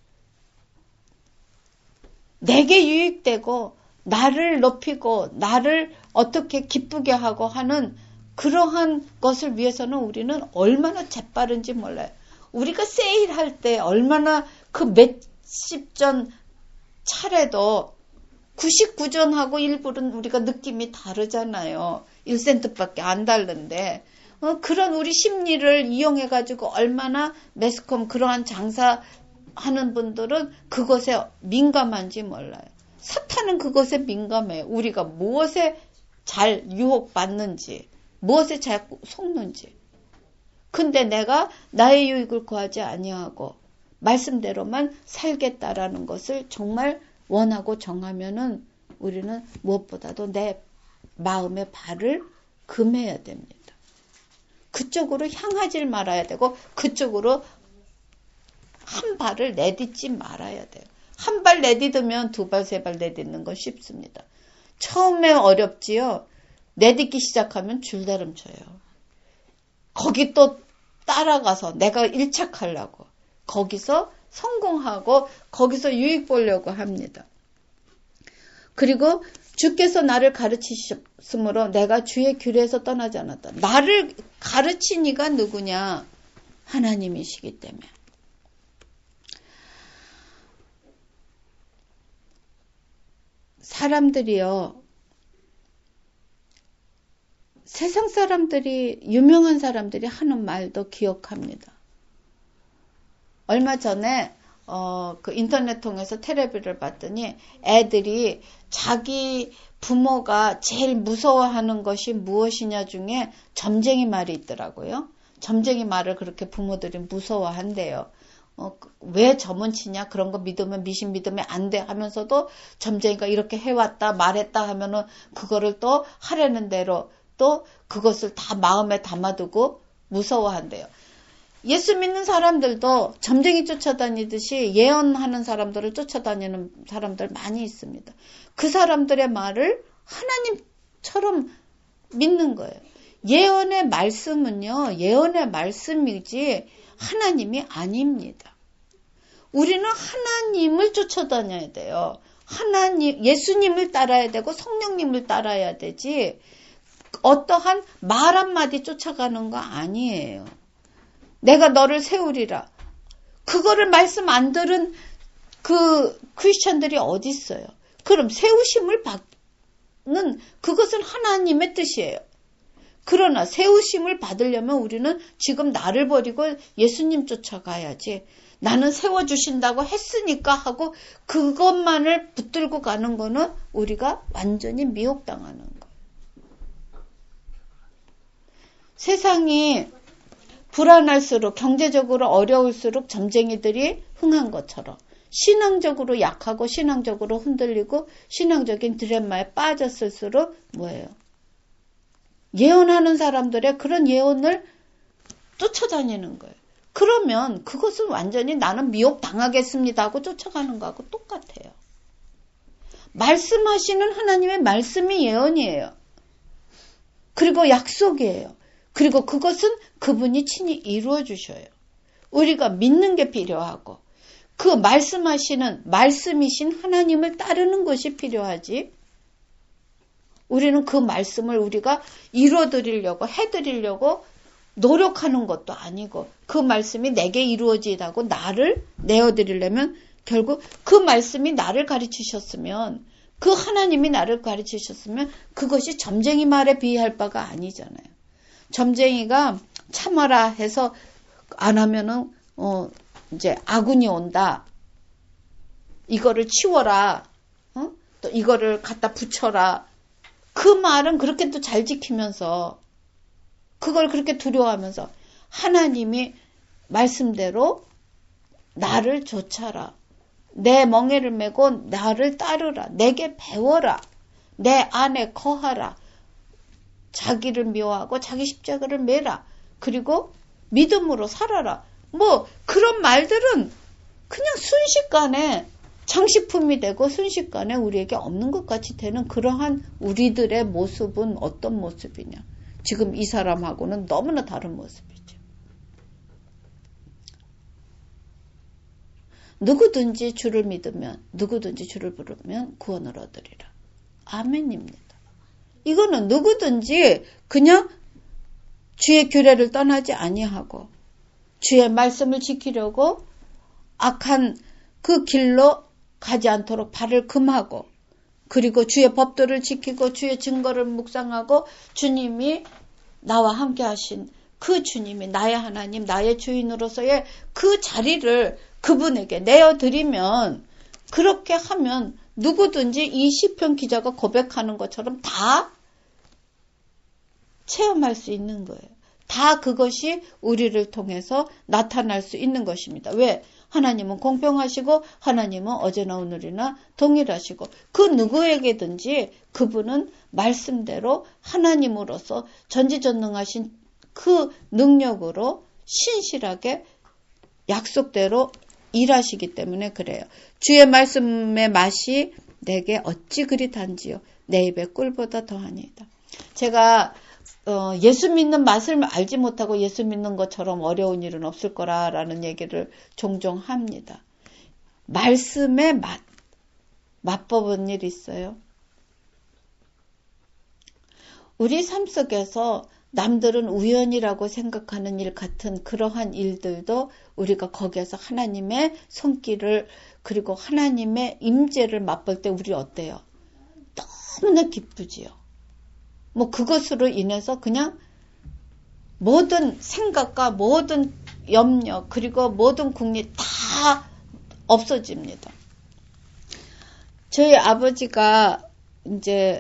내게 유익되고 나를 높이고 나를 어떻게 기쁘게 하고 하는 그러한 것을 위해서는 우리는 얼마나 재빠른지 몰라요. 우리가 세일할 때 얼마나 그 몇십 전 차례도 구십구 전하고 일 불은 우리가 느낌이 다르잖아요. 일 센트밖에 안 다른데 어, 그런 우리 심리를 이용해가지고 얼마나 매스컴 그러한 장사하는 분들은 그것에 민감한지 몰라요. 사탄은 그것에 민감해요. 우리가 무엇에 잘 유혹받는지, 무엇에 잘 속는지. 근데 내가 나의 유익을 구하지 아니하고 말씀대로만 살겠다라는 것을 정말 원하고 정하면은 우리는 무엇보다도 내 마음의 발을 금해야 됩니다. 그쪽으로 향하질 말아야 되고 그쪽으로 한 발을 내딛지 말아야 돼요. 한 발 내딛으면 두 발, 세 발 내딛는 건 쉽습니다. 처음에 어렵지요. 내딛기 시작하면 줄다름 쳐요. 거기 또 따라가서 내가 일착하려고 거기서 성공하고 거기서 유익 보려고 합니다. 그리고 주께서 나를 가르치셨으므로 내가 주의 규례에서 떠나지 않았다. 나를 가르친 이가 누구냐? 하나님이시기 때문에. 사람들이요. 세상 사람들이, 유명한 사람들이 하는 말도 기억합니다. 얼마 전에 어, 그 인터넷 통해서 텔레비를 봤더니 애들이 자기 부모가 제일 무서워하는 것이 무엇이냐 중에 점쟁이 말이 있더라고요. 점쟁이 말을 그렇게 부모들이 무서워한대요. 어, 왜 점은 치냐? 그런 거 믿으면, 미신 믿으면 안 돼 하면서도 점쟁이가 이렇게 해왔다 말했다 하면은 그거를 또 하려는 대로 또 그것을 다 마음에 담아두고 무서워한대요. 예수 믿는 사람들도 점쟁이 쫓아다니듯이 예언하는 사람들을 쫓아다니는 사람들 많이 있습니다. 그 사람들의 말을 하나님처럼 믿는 거예요. 예언의 말씀은요, 예언의 말씀이지 하나님이 아닙니다. 우리는 하나님을 쫓아다녀야 돼요. 하나님, 예수님을 따라야 되고 성령님을 따라야 되지 어떠한 말 한마디 쫓아가는 거 아니에요. 내가 너를 세우리라. 그거를 말씀 안 들은 그 크리스천들이 어디 있어요? 그럼 세우심을 받는 그것은 하나님의 뜻이에요. 그러나 세우심을 받으려면 우리는 지금 나를 버리고 예수님 쫓아가야지. 나는 세워주신다고 했으니까 하고 그것만을 붙들고 가는 거는 우리가 완전히 미혹당하는 거예요. 세상이 불안할수록 경제적으로 어려울수록 점쟁이들이 흥한 것처럼 신앙적으로 약하고 신앙적으로 흔들리고 신앙적인 드라마에 빠졌을수록 뭐예요? 예언하는 사람들의 그런 예언을 쫓아다니는 거예요. 그러면 그것은 완전히 나는 미혹당하겠습니다 하고 쫓아가는 거하고 똑같아요. 말씀하시는 하나님의 말씀이 예언이에요. 그리고 약속이에요. 그리고 그것은 그분이 친히 이루어 주셔요. 우리가 믿는 게 필요하고 그 말씀하시는 말씀이신 하나님을 따르는 것이 필요하지. 우리는 그 말씀을 우리가 이루어 드리려고 해드리려고 노력하는 것도 아니고 그 말씀이 내게 이루어지다고 나를 내어드리려면 결국 그 말씀이 나를 가르치셨으면 그 하나님이 나를 가르치셨으면 그것이 점쟁이 말에 비할 바가 아니잖아요. 점쟁이가 참아라 해서 안 하면은 어 이제 아군이 온다. 이거를 치워라. 어? 또 이거를 갖다 붙여라. 그 말은 그렇게 또 잘 지키면서 그걸 그렇게 두려워하면서 하나님이 말씀대로 나를 좇아라. 내 멍에를 메고 나를 따르라. 내게 배워라. 내 안에 거하라. 자기를 미워하고 자기 십자가를 매라. 그리고 믿음으로 살아라. 뭐 그런 말들은 그냥 순식간에 장식품이 되고 순식간에 우리에게 없는 것 같이 되는 그러한 우리들의 모습은 어떤 모습이냐. 지금 이 사람하고는 너무나 다른 모습이죠. 누구든지 주를 믿으면 누구든지 주를 부르면 구원을 얻으리라. 아멘입니다. 이거는 누구든지 그냥 주의 규례를 떠나지 아니하고 주의 말씀을 지키려고 악한 그 길로 가지 않도록 발을 금하고 그리고 주의 법도를 지키고 주의 증거를 묵상하고 주님이 나와 함께 하신 그 주님이 나의 하나님 나의 주인으로서의 그 자리를 그분에게 내어드리면 그렇게 하면 누구든지 이 시편 기자가 고백하는 것처럼 다 체험할 수 있는 거예요. 다 그것이 우리를 통해서 나타날 수 있는 것입니다. 왜? 하나님은 공평하시고 하나님은 어제나 오늘이나 동일하시고 그 누구에게든지 그분은 말씀대로 하나님으로서 전지전능하신 그 능력으로 신실하게 약속대로 일하시기 때문에 그래요. 주의 말씀의 맛이 내게 어찌 그리 단지요. 내 입의 꿀보다 더하니이다. 제가 어, 예수 믿는 맛을 알지 못하고 예수 믿는 것처럼 어려운 일은 없을 거라라는 얘기를 종종 합니다. 말씀의 맛, 맛보은 일 있어요. 우리 삶 속에서 남들은 우연이라고 생각하는 일 같은 그러한 일들도 우리가 거기에서 하나님의 손길을 그리고 하나님의 임재를 맛볼 때 우리 어때요? 너무나 기쁘지요. 뭐 그것으로 인해서 그냥 모든 생각과 모든 염려 그리고 모든 궁리 다 없어집니다. 저희 아버지가 이제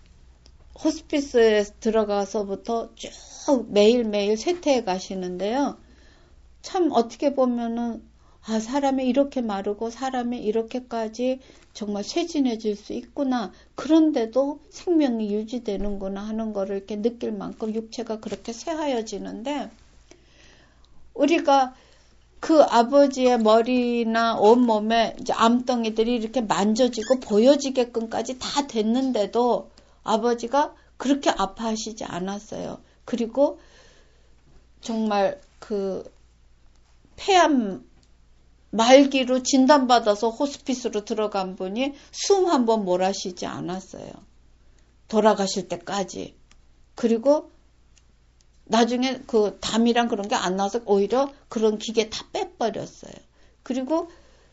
호스피스에 들어가서부터 쭉 매일매일 쇠퇴해 가시는데요. 참 어떻게 보면은 아 사람이 이렇게 마르고 사람이 이렇게까지 정말 쇠진해질 수 있구나. 그런데도 생명이 유지되는구나 하는 거를 이렇게 느낄 만큼 육체가 그렇게 쇠하여지는데 우리가 그 아버지의 머리나 온몸에 이제 암덩이들이 이렇게 만져지고 보여지게끔까지 다 됐는데도 아버지가 그렇게 아파하시지 않았어요. 그리고 정말 그 폐암 말기로 진단받아서 호스피스로 들어간 분이 숨 한 번 몰아쉬지 않았어요. 돌아가실 때까지. 그리고 나중에 그 담이랑 그런 게 안 나와서 오히려 그런 기계 다 빼버렸어요. 그리고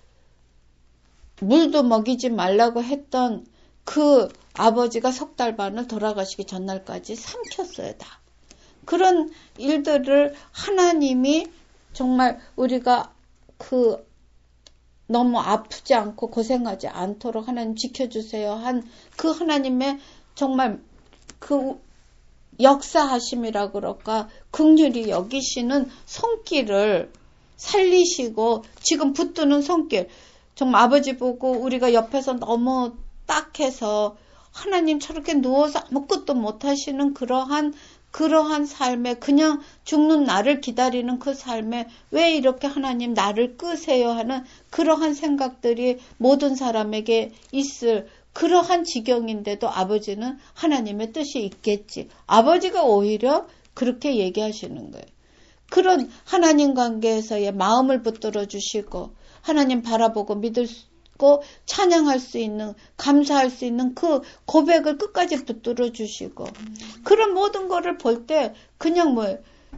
물도 먹이지 말라고 했던 그 아버지가 석 달 반을 돌아가시기 전날까지 삼켰어요, 다. 그런 일들을 하나님이 정말 우리가 그 너무 아프지 않고 고생하지 않도록 하나님 지켜주세요 한 그 하나님의 정말 그 역사하심이라 그럴까 긍휼히 여기시는 손길을 살리시고 지금 붙드는 손길 정말 아버지 보고 우리가 옆에서 너무 딱해서 하나님 저렇게 누워서 아무것도 못하시는 그러한 그러한 삶에 그냥 죽는 나를 기다리는 그 삶에 왜 이렇게 하나님 나를 끄세요 하는 그러한 생각들이 모든 사람에게 있을 그러한 지경인데도 아버지는 하나님의 뜻이 있겠지. 아버지가 오히려 그렇게 얘기하시는 거예요. 그런 하나님 관계에서의 마음을 붙들어 주시고 하나님 바라보고 믿을 수 찬양할 수 있는 감사할 수 있는 그 고백을 끝까지 붙들어 주시고 그런 모든 거를 볼 때 그냥 뭐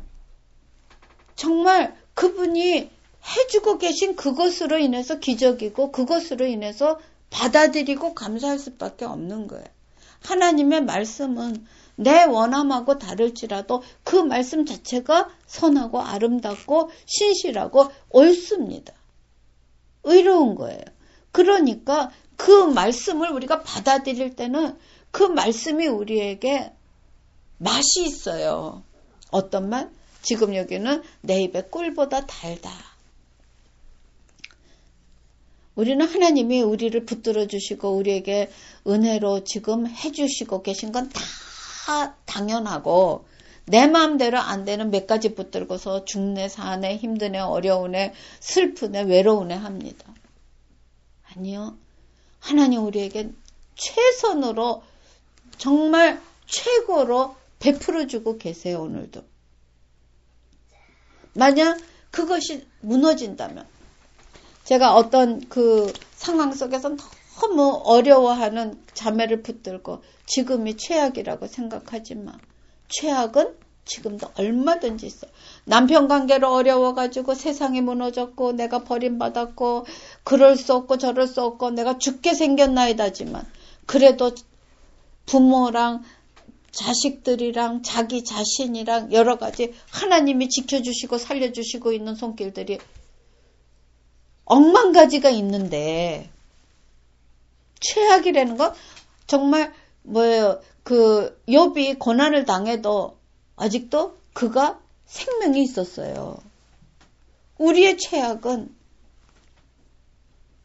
정말 그분이 해주고 계신 그것으로 인해서 기적이고 그것으로 인해서 받아들이고 감사할 수밖에 없는 거예요. 하나님의 말씀은 내 원함하고 다를지라도 그 말씀 자체가 선하고 아름답고 신실하고 옳습니다. 의로운 거예요. 그러니까 그 말씀을 우리가 받아들일 때는 그 말씀이 우리에게 맛이 있어요. 어떤 맛? 지금 여기는 내 입의 꿀보다 달다. 우리는 하나님이 우리를 붙들어 주시고 우리에게 은혜로 지금 해주시고 계신 건 다 당연하고 내 마음대로 안 되는 몇 가지 붙들고서 죽네 사네 힘드네 어려우네 슬프네 외로우네 합니다. 아니요. 하나님 우리에게 최선으로 정말 최고로 베풀어주고 계세요. 오늘도. 만약 그것이 무너진다면 제가 어떤 그 상황 속에서 너무 어려워하는 자매를 붙들고 지금이 최악이라고 생각하지 마. 최악은 지금도 얼마든지 있어. 남편 관계로 어려워가지고 세상이 무너졌고 내가 버림받았고 그럴 수 없고 저럴 수 없고 내가 죽게 생겼나이다지만 그래도 부모랑 자식들이랑 자기 자신이랑 여러 가지 하나님이 지켜주시고 살려주시고 있는 손길들이 억만 가지가 있는데 최악이라는 건 정말 뭐예요. 그 욥이 고난을 당해도 아직도 그가 생명이 있었어요. 우리의 최악은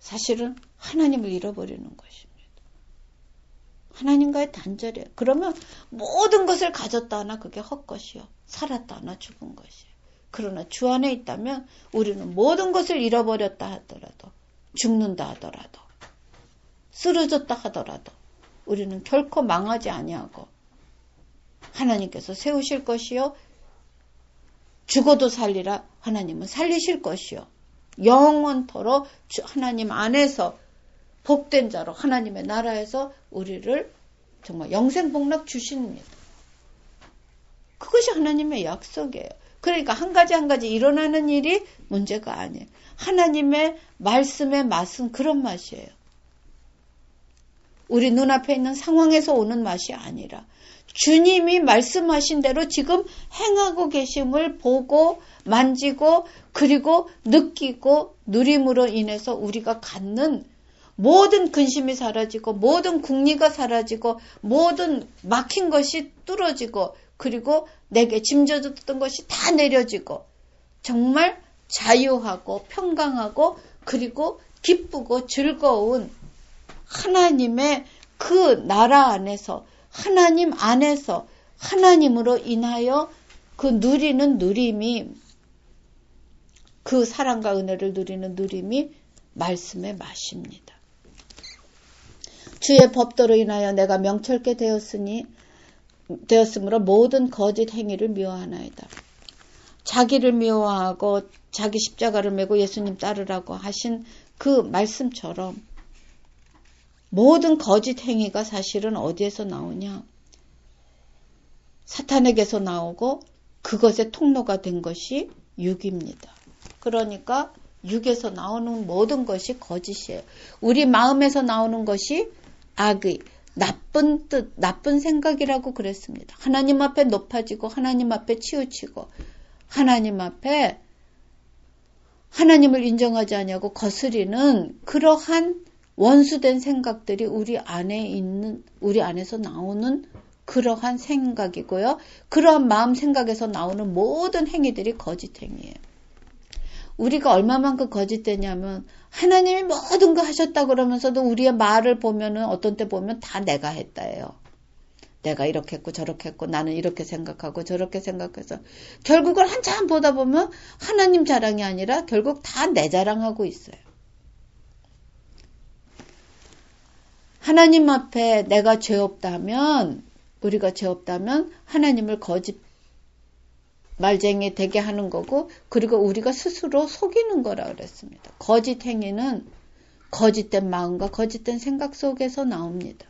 사실은 하나님을 잃어버리는 것입니다. 하나님과의 단절이에요. 그러면 모든 것을 가졌다 하나 그게 헛것이요. 살았다 하나 죽은 것이에요. 그러나 주 안에 있다면 우리는 모든 것을 잃어버렸다 하더라도, 죽는다 하더라도, 쓰러졌다 하더라도 우리는 결코 망하지 아니하고 하나님께서 세우실 것이요. 죽어도 살리라 하나님은 살리실 것이요. 영원토록 하나님 안에서 복된 자로 하나님의 나라에서 우리를 정말 영생복락 주십니다. 그것이 하나님의 약속이에요. 그러니까 한 가지 한 가지 일어나는 일이 문제가 아니에요. 하나님의 말씀의 맛은 그런 맛이에요. 우리 눈앞에 있는 상황에서 오는 맛이 아니라 주님이 말씀하신 대로 지금 행하고 계심을 보고 만지고 그리고 느끼고 누림으로 인해서 우리가 갖는 모든 근심이 사라지고 모든 궁리가 사라지고 모든 막힌 것이 뚫어지고 그리고 내게 짐져졌던 것이 다 내려지고 정말 자유하고 평강하고 그리고 기쁘고 즐거운 하나님의 그 나라 안에서 하나님 안에서 하나님으로 인하여 그 누리는 누림이 그 사랑과 은혜를 누리는 누림이 말씀의 맛입니다. 주의 법도로 인하여 내가 명철케 되었으니 되었으므로 모든 거짓 행위를 미워하나이다. 자기를 미워하고 자기 십자가를 메고 예수님 따르라고 하신 그 말씀처럼 모든 거짓 행위가 사실은 어디에서 나오냐? 사탄에게서 나오고 그것의 통로가 된 것이 육입니다. 그러니까 육에서 나오는 모든 것이 거짓이에요. 우리 마음에서 나오는 것이 악의, 나쁜 뜻, 나쁜 생각이라고 그랬습니다. 하나님 앞에 높아지고 하나님 앞에 치우치고 하나님 앞에 하나님을 인정하지 않냐고 거스리는 그러한 원수된 생각들이 우리 안에 있는, 우리 안에서 나오는 그러한 생각이고요. 그러한 마음 생각에서 나오는 모든 행위들이 거짓 행위예요. 우리가 얼마만큼 거짓되냐면 하나님이 모든 거 하셨다 그러면서도 우리의 말을 보면은 어떤 때 보면 다 내가 했다예요. 내가 이렇게 했고 저렇게 했고 나는 이렇게 생각하고 저렇게 생각해서 결국은 한참 보다 보면 하나님 자랑이 아니라 결국 다 내 자랑하고 있어요. 하나님 앞에 내가 죄 없다면 우리가 죄 없다면 하나님을 거짓 말쟁이 되게 하는 거고 그리고 우리가 스스로 속이는 거라 그랬습니다. 거짓 행위는 거짓된 마음과 거짓된 생각 속에서 나옵니다.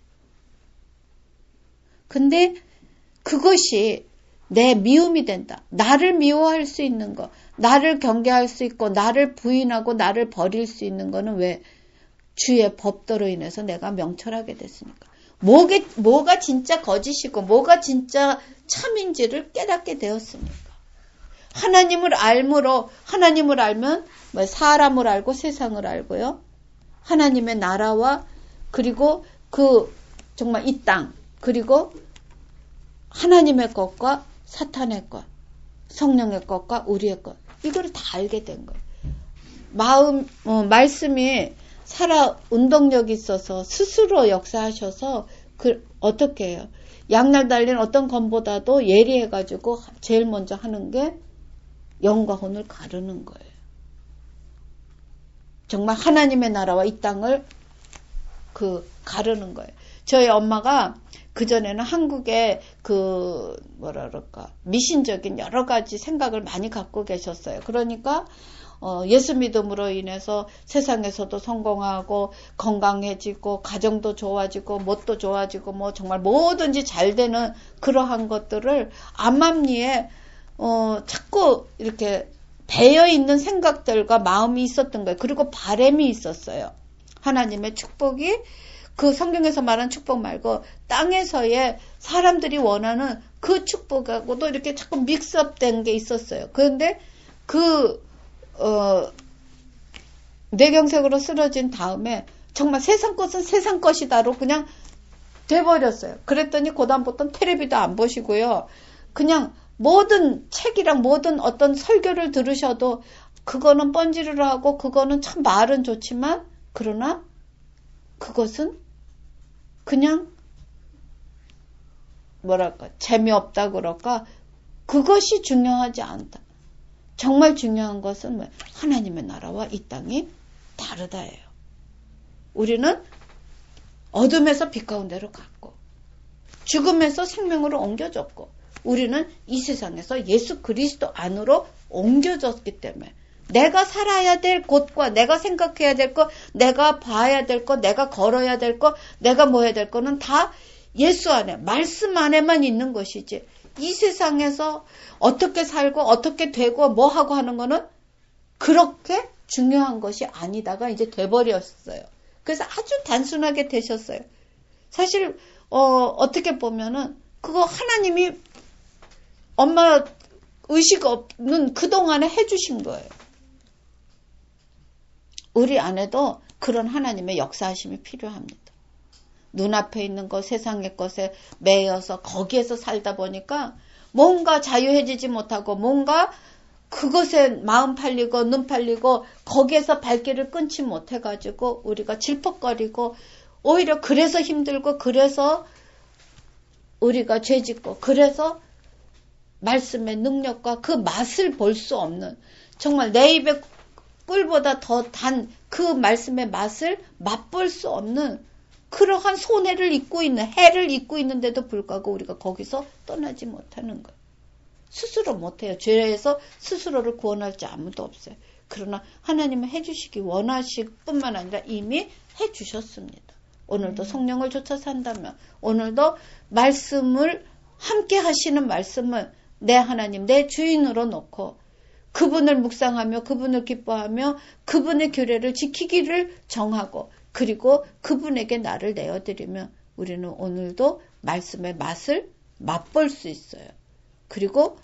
근데 그것이 내 미움이 된다. 나를 미워할 수 있는 거, 나를 경계할 수 있고 나를 부인하고 나를 버릴 수 있는 거는 왜? 주의 법도로 인해서 내가 명철하게 됐으니까. 뭐게, 뭐가 진짜 거짓이고 뭐가 진짜 참인지를 깨닫게 되었으니까. 하나님을 알므로 하나님을 알면 뭐 사람을 알고 세상을 알고요. 하나님의 나라와 그리고 그 정말 이 땅 그리고 하나님의 것과 사탄의 것, 성령의 것과 우리의 것 이거를 다 알게 된 거예요. 마음 어, 말씀이 살아 운동력이 있어서 스스로 역사하셔서 그 어떻게 해요? 양날 달린 어떤 검보다도 예리해가지고 제일 먼저 하는 게 영과 혼을 가르는 거예요. 정말 하나님의 나라와 이 땅을 그 가르는 거예요. 저희 엄마가 그전에는 한국에 그 뭐라 그럴까 미신적인 여러 가지 생각을 많이 갖고 계셨어요. 그러니까 어, 예수 믿음으로 인해서 세상에서도 성공하고 건강해지고 가정도 좋아지고 뭣도 좋아지고 뭐 정말 뭐든지 잘 되는 그러한 것들을 암암리에 어, 자꾸 이렇게 배어있는 생각들과 마음이 있었던 거예요. 그리고 바람이 있었어요. 하나님의 축복이 그 성경에서 말한 축복 말고 땅에서의 사람들이 원하는 그 축복하고도 이렇게 자꾸 믹스업된 게 있었어요. 그런데 그 어, 뇌경색으로 쓰러진 다음에 정말 세상 것은 세상 것이다로 그냥 돼버렸어요. 그랬더니 그다음부터는 텔레비도 안 보시고요. 그냥 모든 책이랑 모든 어떤 설교를 들으셔도 그거는 번지르르 하고 그거는 참 말은 좋지만 그러나 그것은 그냥 뭐랄까 재미없다 그럴까 그것이 중요하지 않다. 정말 중요한 것은 뭐 하나님의 나라와 이 땅이 다르다예요. 우리는 어둠에서 빛 가운데로 갔고 죽음에서 생명으로 옮겨졌고 우리는 이 세상에서 예수 그리스도 안으로 옮겨졌기 때문에 내가 살아야 될 곳과 내가 생각해야 될 것, 내가 봐야 될 것, 내가 걸어야 될 것, 내가 뭐 해야 될 거는 다 예수 안에, 말씀 안에만 있는 것이지 이 세상에서 어떻게 살고 어떻게 되고 뭐 하고 하는 거는 그렇게 중요한 것이 아니다가 이제 돼버렸어요. 그래서 아주 단순하게 되셨어요. 사실 어, 어떻게 보면은 그거 하나님이 엄마 의식 없는 그동안에 해주신 거예요. 우리 안에도 그런 하나님의 역사하심이 필요합니다. 눈앞에 있는 것, 세상의 것에 매여서 거기에서 살다 보니까 뭔가 자유해지지 못하고 뭔가 그것에 마음 팔리고 눈 팔리고 거기에서 발길을 끊지 못해가지고 우리가 질퍽거리고 오히려 그래서 힘들고 그래서 우리가 죄짓고 그래서 말씀의 능력과 그 맛을 볼 수 없는 정말 내 입에 꿀보다 더 단 그 말씀의 맛을 맛볼 수 없는 그러한 손해를 입고 있는 해를 입고 있는데도 불구하고 우리가 거기서 떠나지 못하는 거예요. 스스로 못해요. 죄에서 스스로를 구원할 자 아무도 없어요. 그러나 하나님은 해주시기 원하실 뿐만 아니라 이미 해주셨습니다. 오늘도 성령을 쫓아 산다면 오늘도 말씀을 함께 하시는 말씀을 내 하나님, 내 주인으로 놓고 그분을 묵상하며 그분을 기뻐하며 그분의 규례를 지키기를 정하고 그리고 그분에게 나를 내어드리면 우리는 오늘도 말씀의 맛을 맛볼 수 있어요. 그리고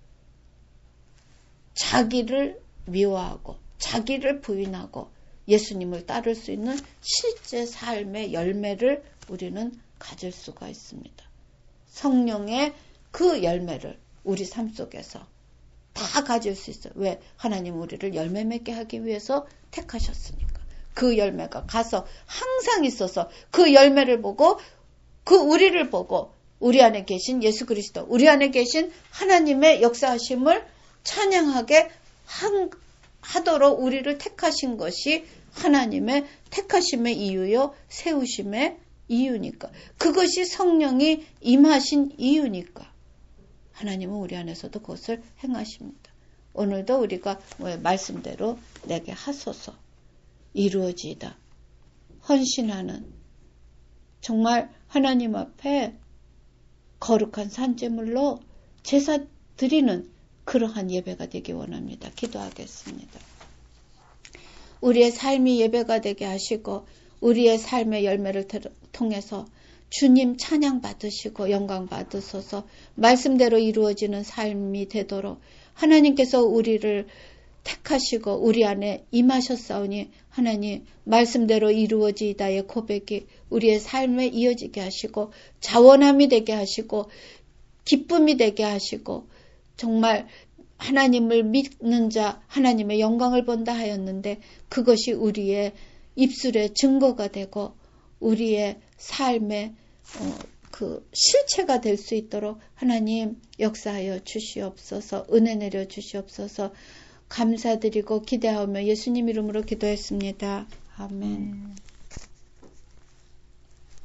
자기를 미워하고 자기를 부인하고 예수님을 따를 수 있는 실제 삶의 열매를 우리는 가질 수가 있습니다. 성령의 그 열매를 우리 삶 속에서 다 가질 수 있어요. 왜? 하나님 우리를 열매 맺게 하기 위해서 택하셨으니까. 그 열매가 가서 항상 있어서 그 열매를 보고 그 우리를 보고 우리 안에 계신 예수 그리스도, 우리 안에 계신 하나님의 역사하심을 찬양하게 한, 하도록 우리를 택하신 것이 하나님의 택하심의 이유요, 세우심의 이유니까. 그것이 성령이 임하신 이유니까. 하나님은 우리 안에서도 그것을 행하십니다. 오늘도 우리가 말씀대로 내게 하소서 이루어지이다. 헌신하는 정말 하나님 앞에 거룩한 산제물로 제사 드리는 그러한 예배가 되기 원합니다. 기도하겠습니다. 우리의 삶이 예배가 되게 하시고 우리의 삶의 열매를 통해서 주님 찬양 받으시고 영광 받으소서. 말씀대로 이루어지는 삶이 되도록 하나님께서 우리를 택하시고 우리 안에 임하셨사오니 하나님 말씀대로 이루어지이다의 고백이 우리의 삶에 이어지게 하시고 자원함이 되게 하시고 기쁨이 되게 하시고 정말 하나님을 믿는 자 하나님의 영광을 본다 하였는데 그것이 우리의 입술의 증거가 되고 우리의 삶의 어, 그 실체가 될 수 있도록 하나님 역사하여 주시옵소서. 은혜 내려 주시옵소서. 감사드리고 기대하며 예수님 이름으로 기도했습니다. 아멘. 음.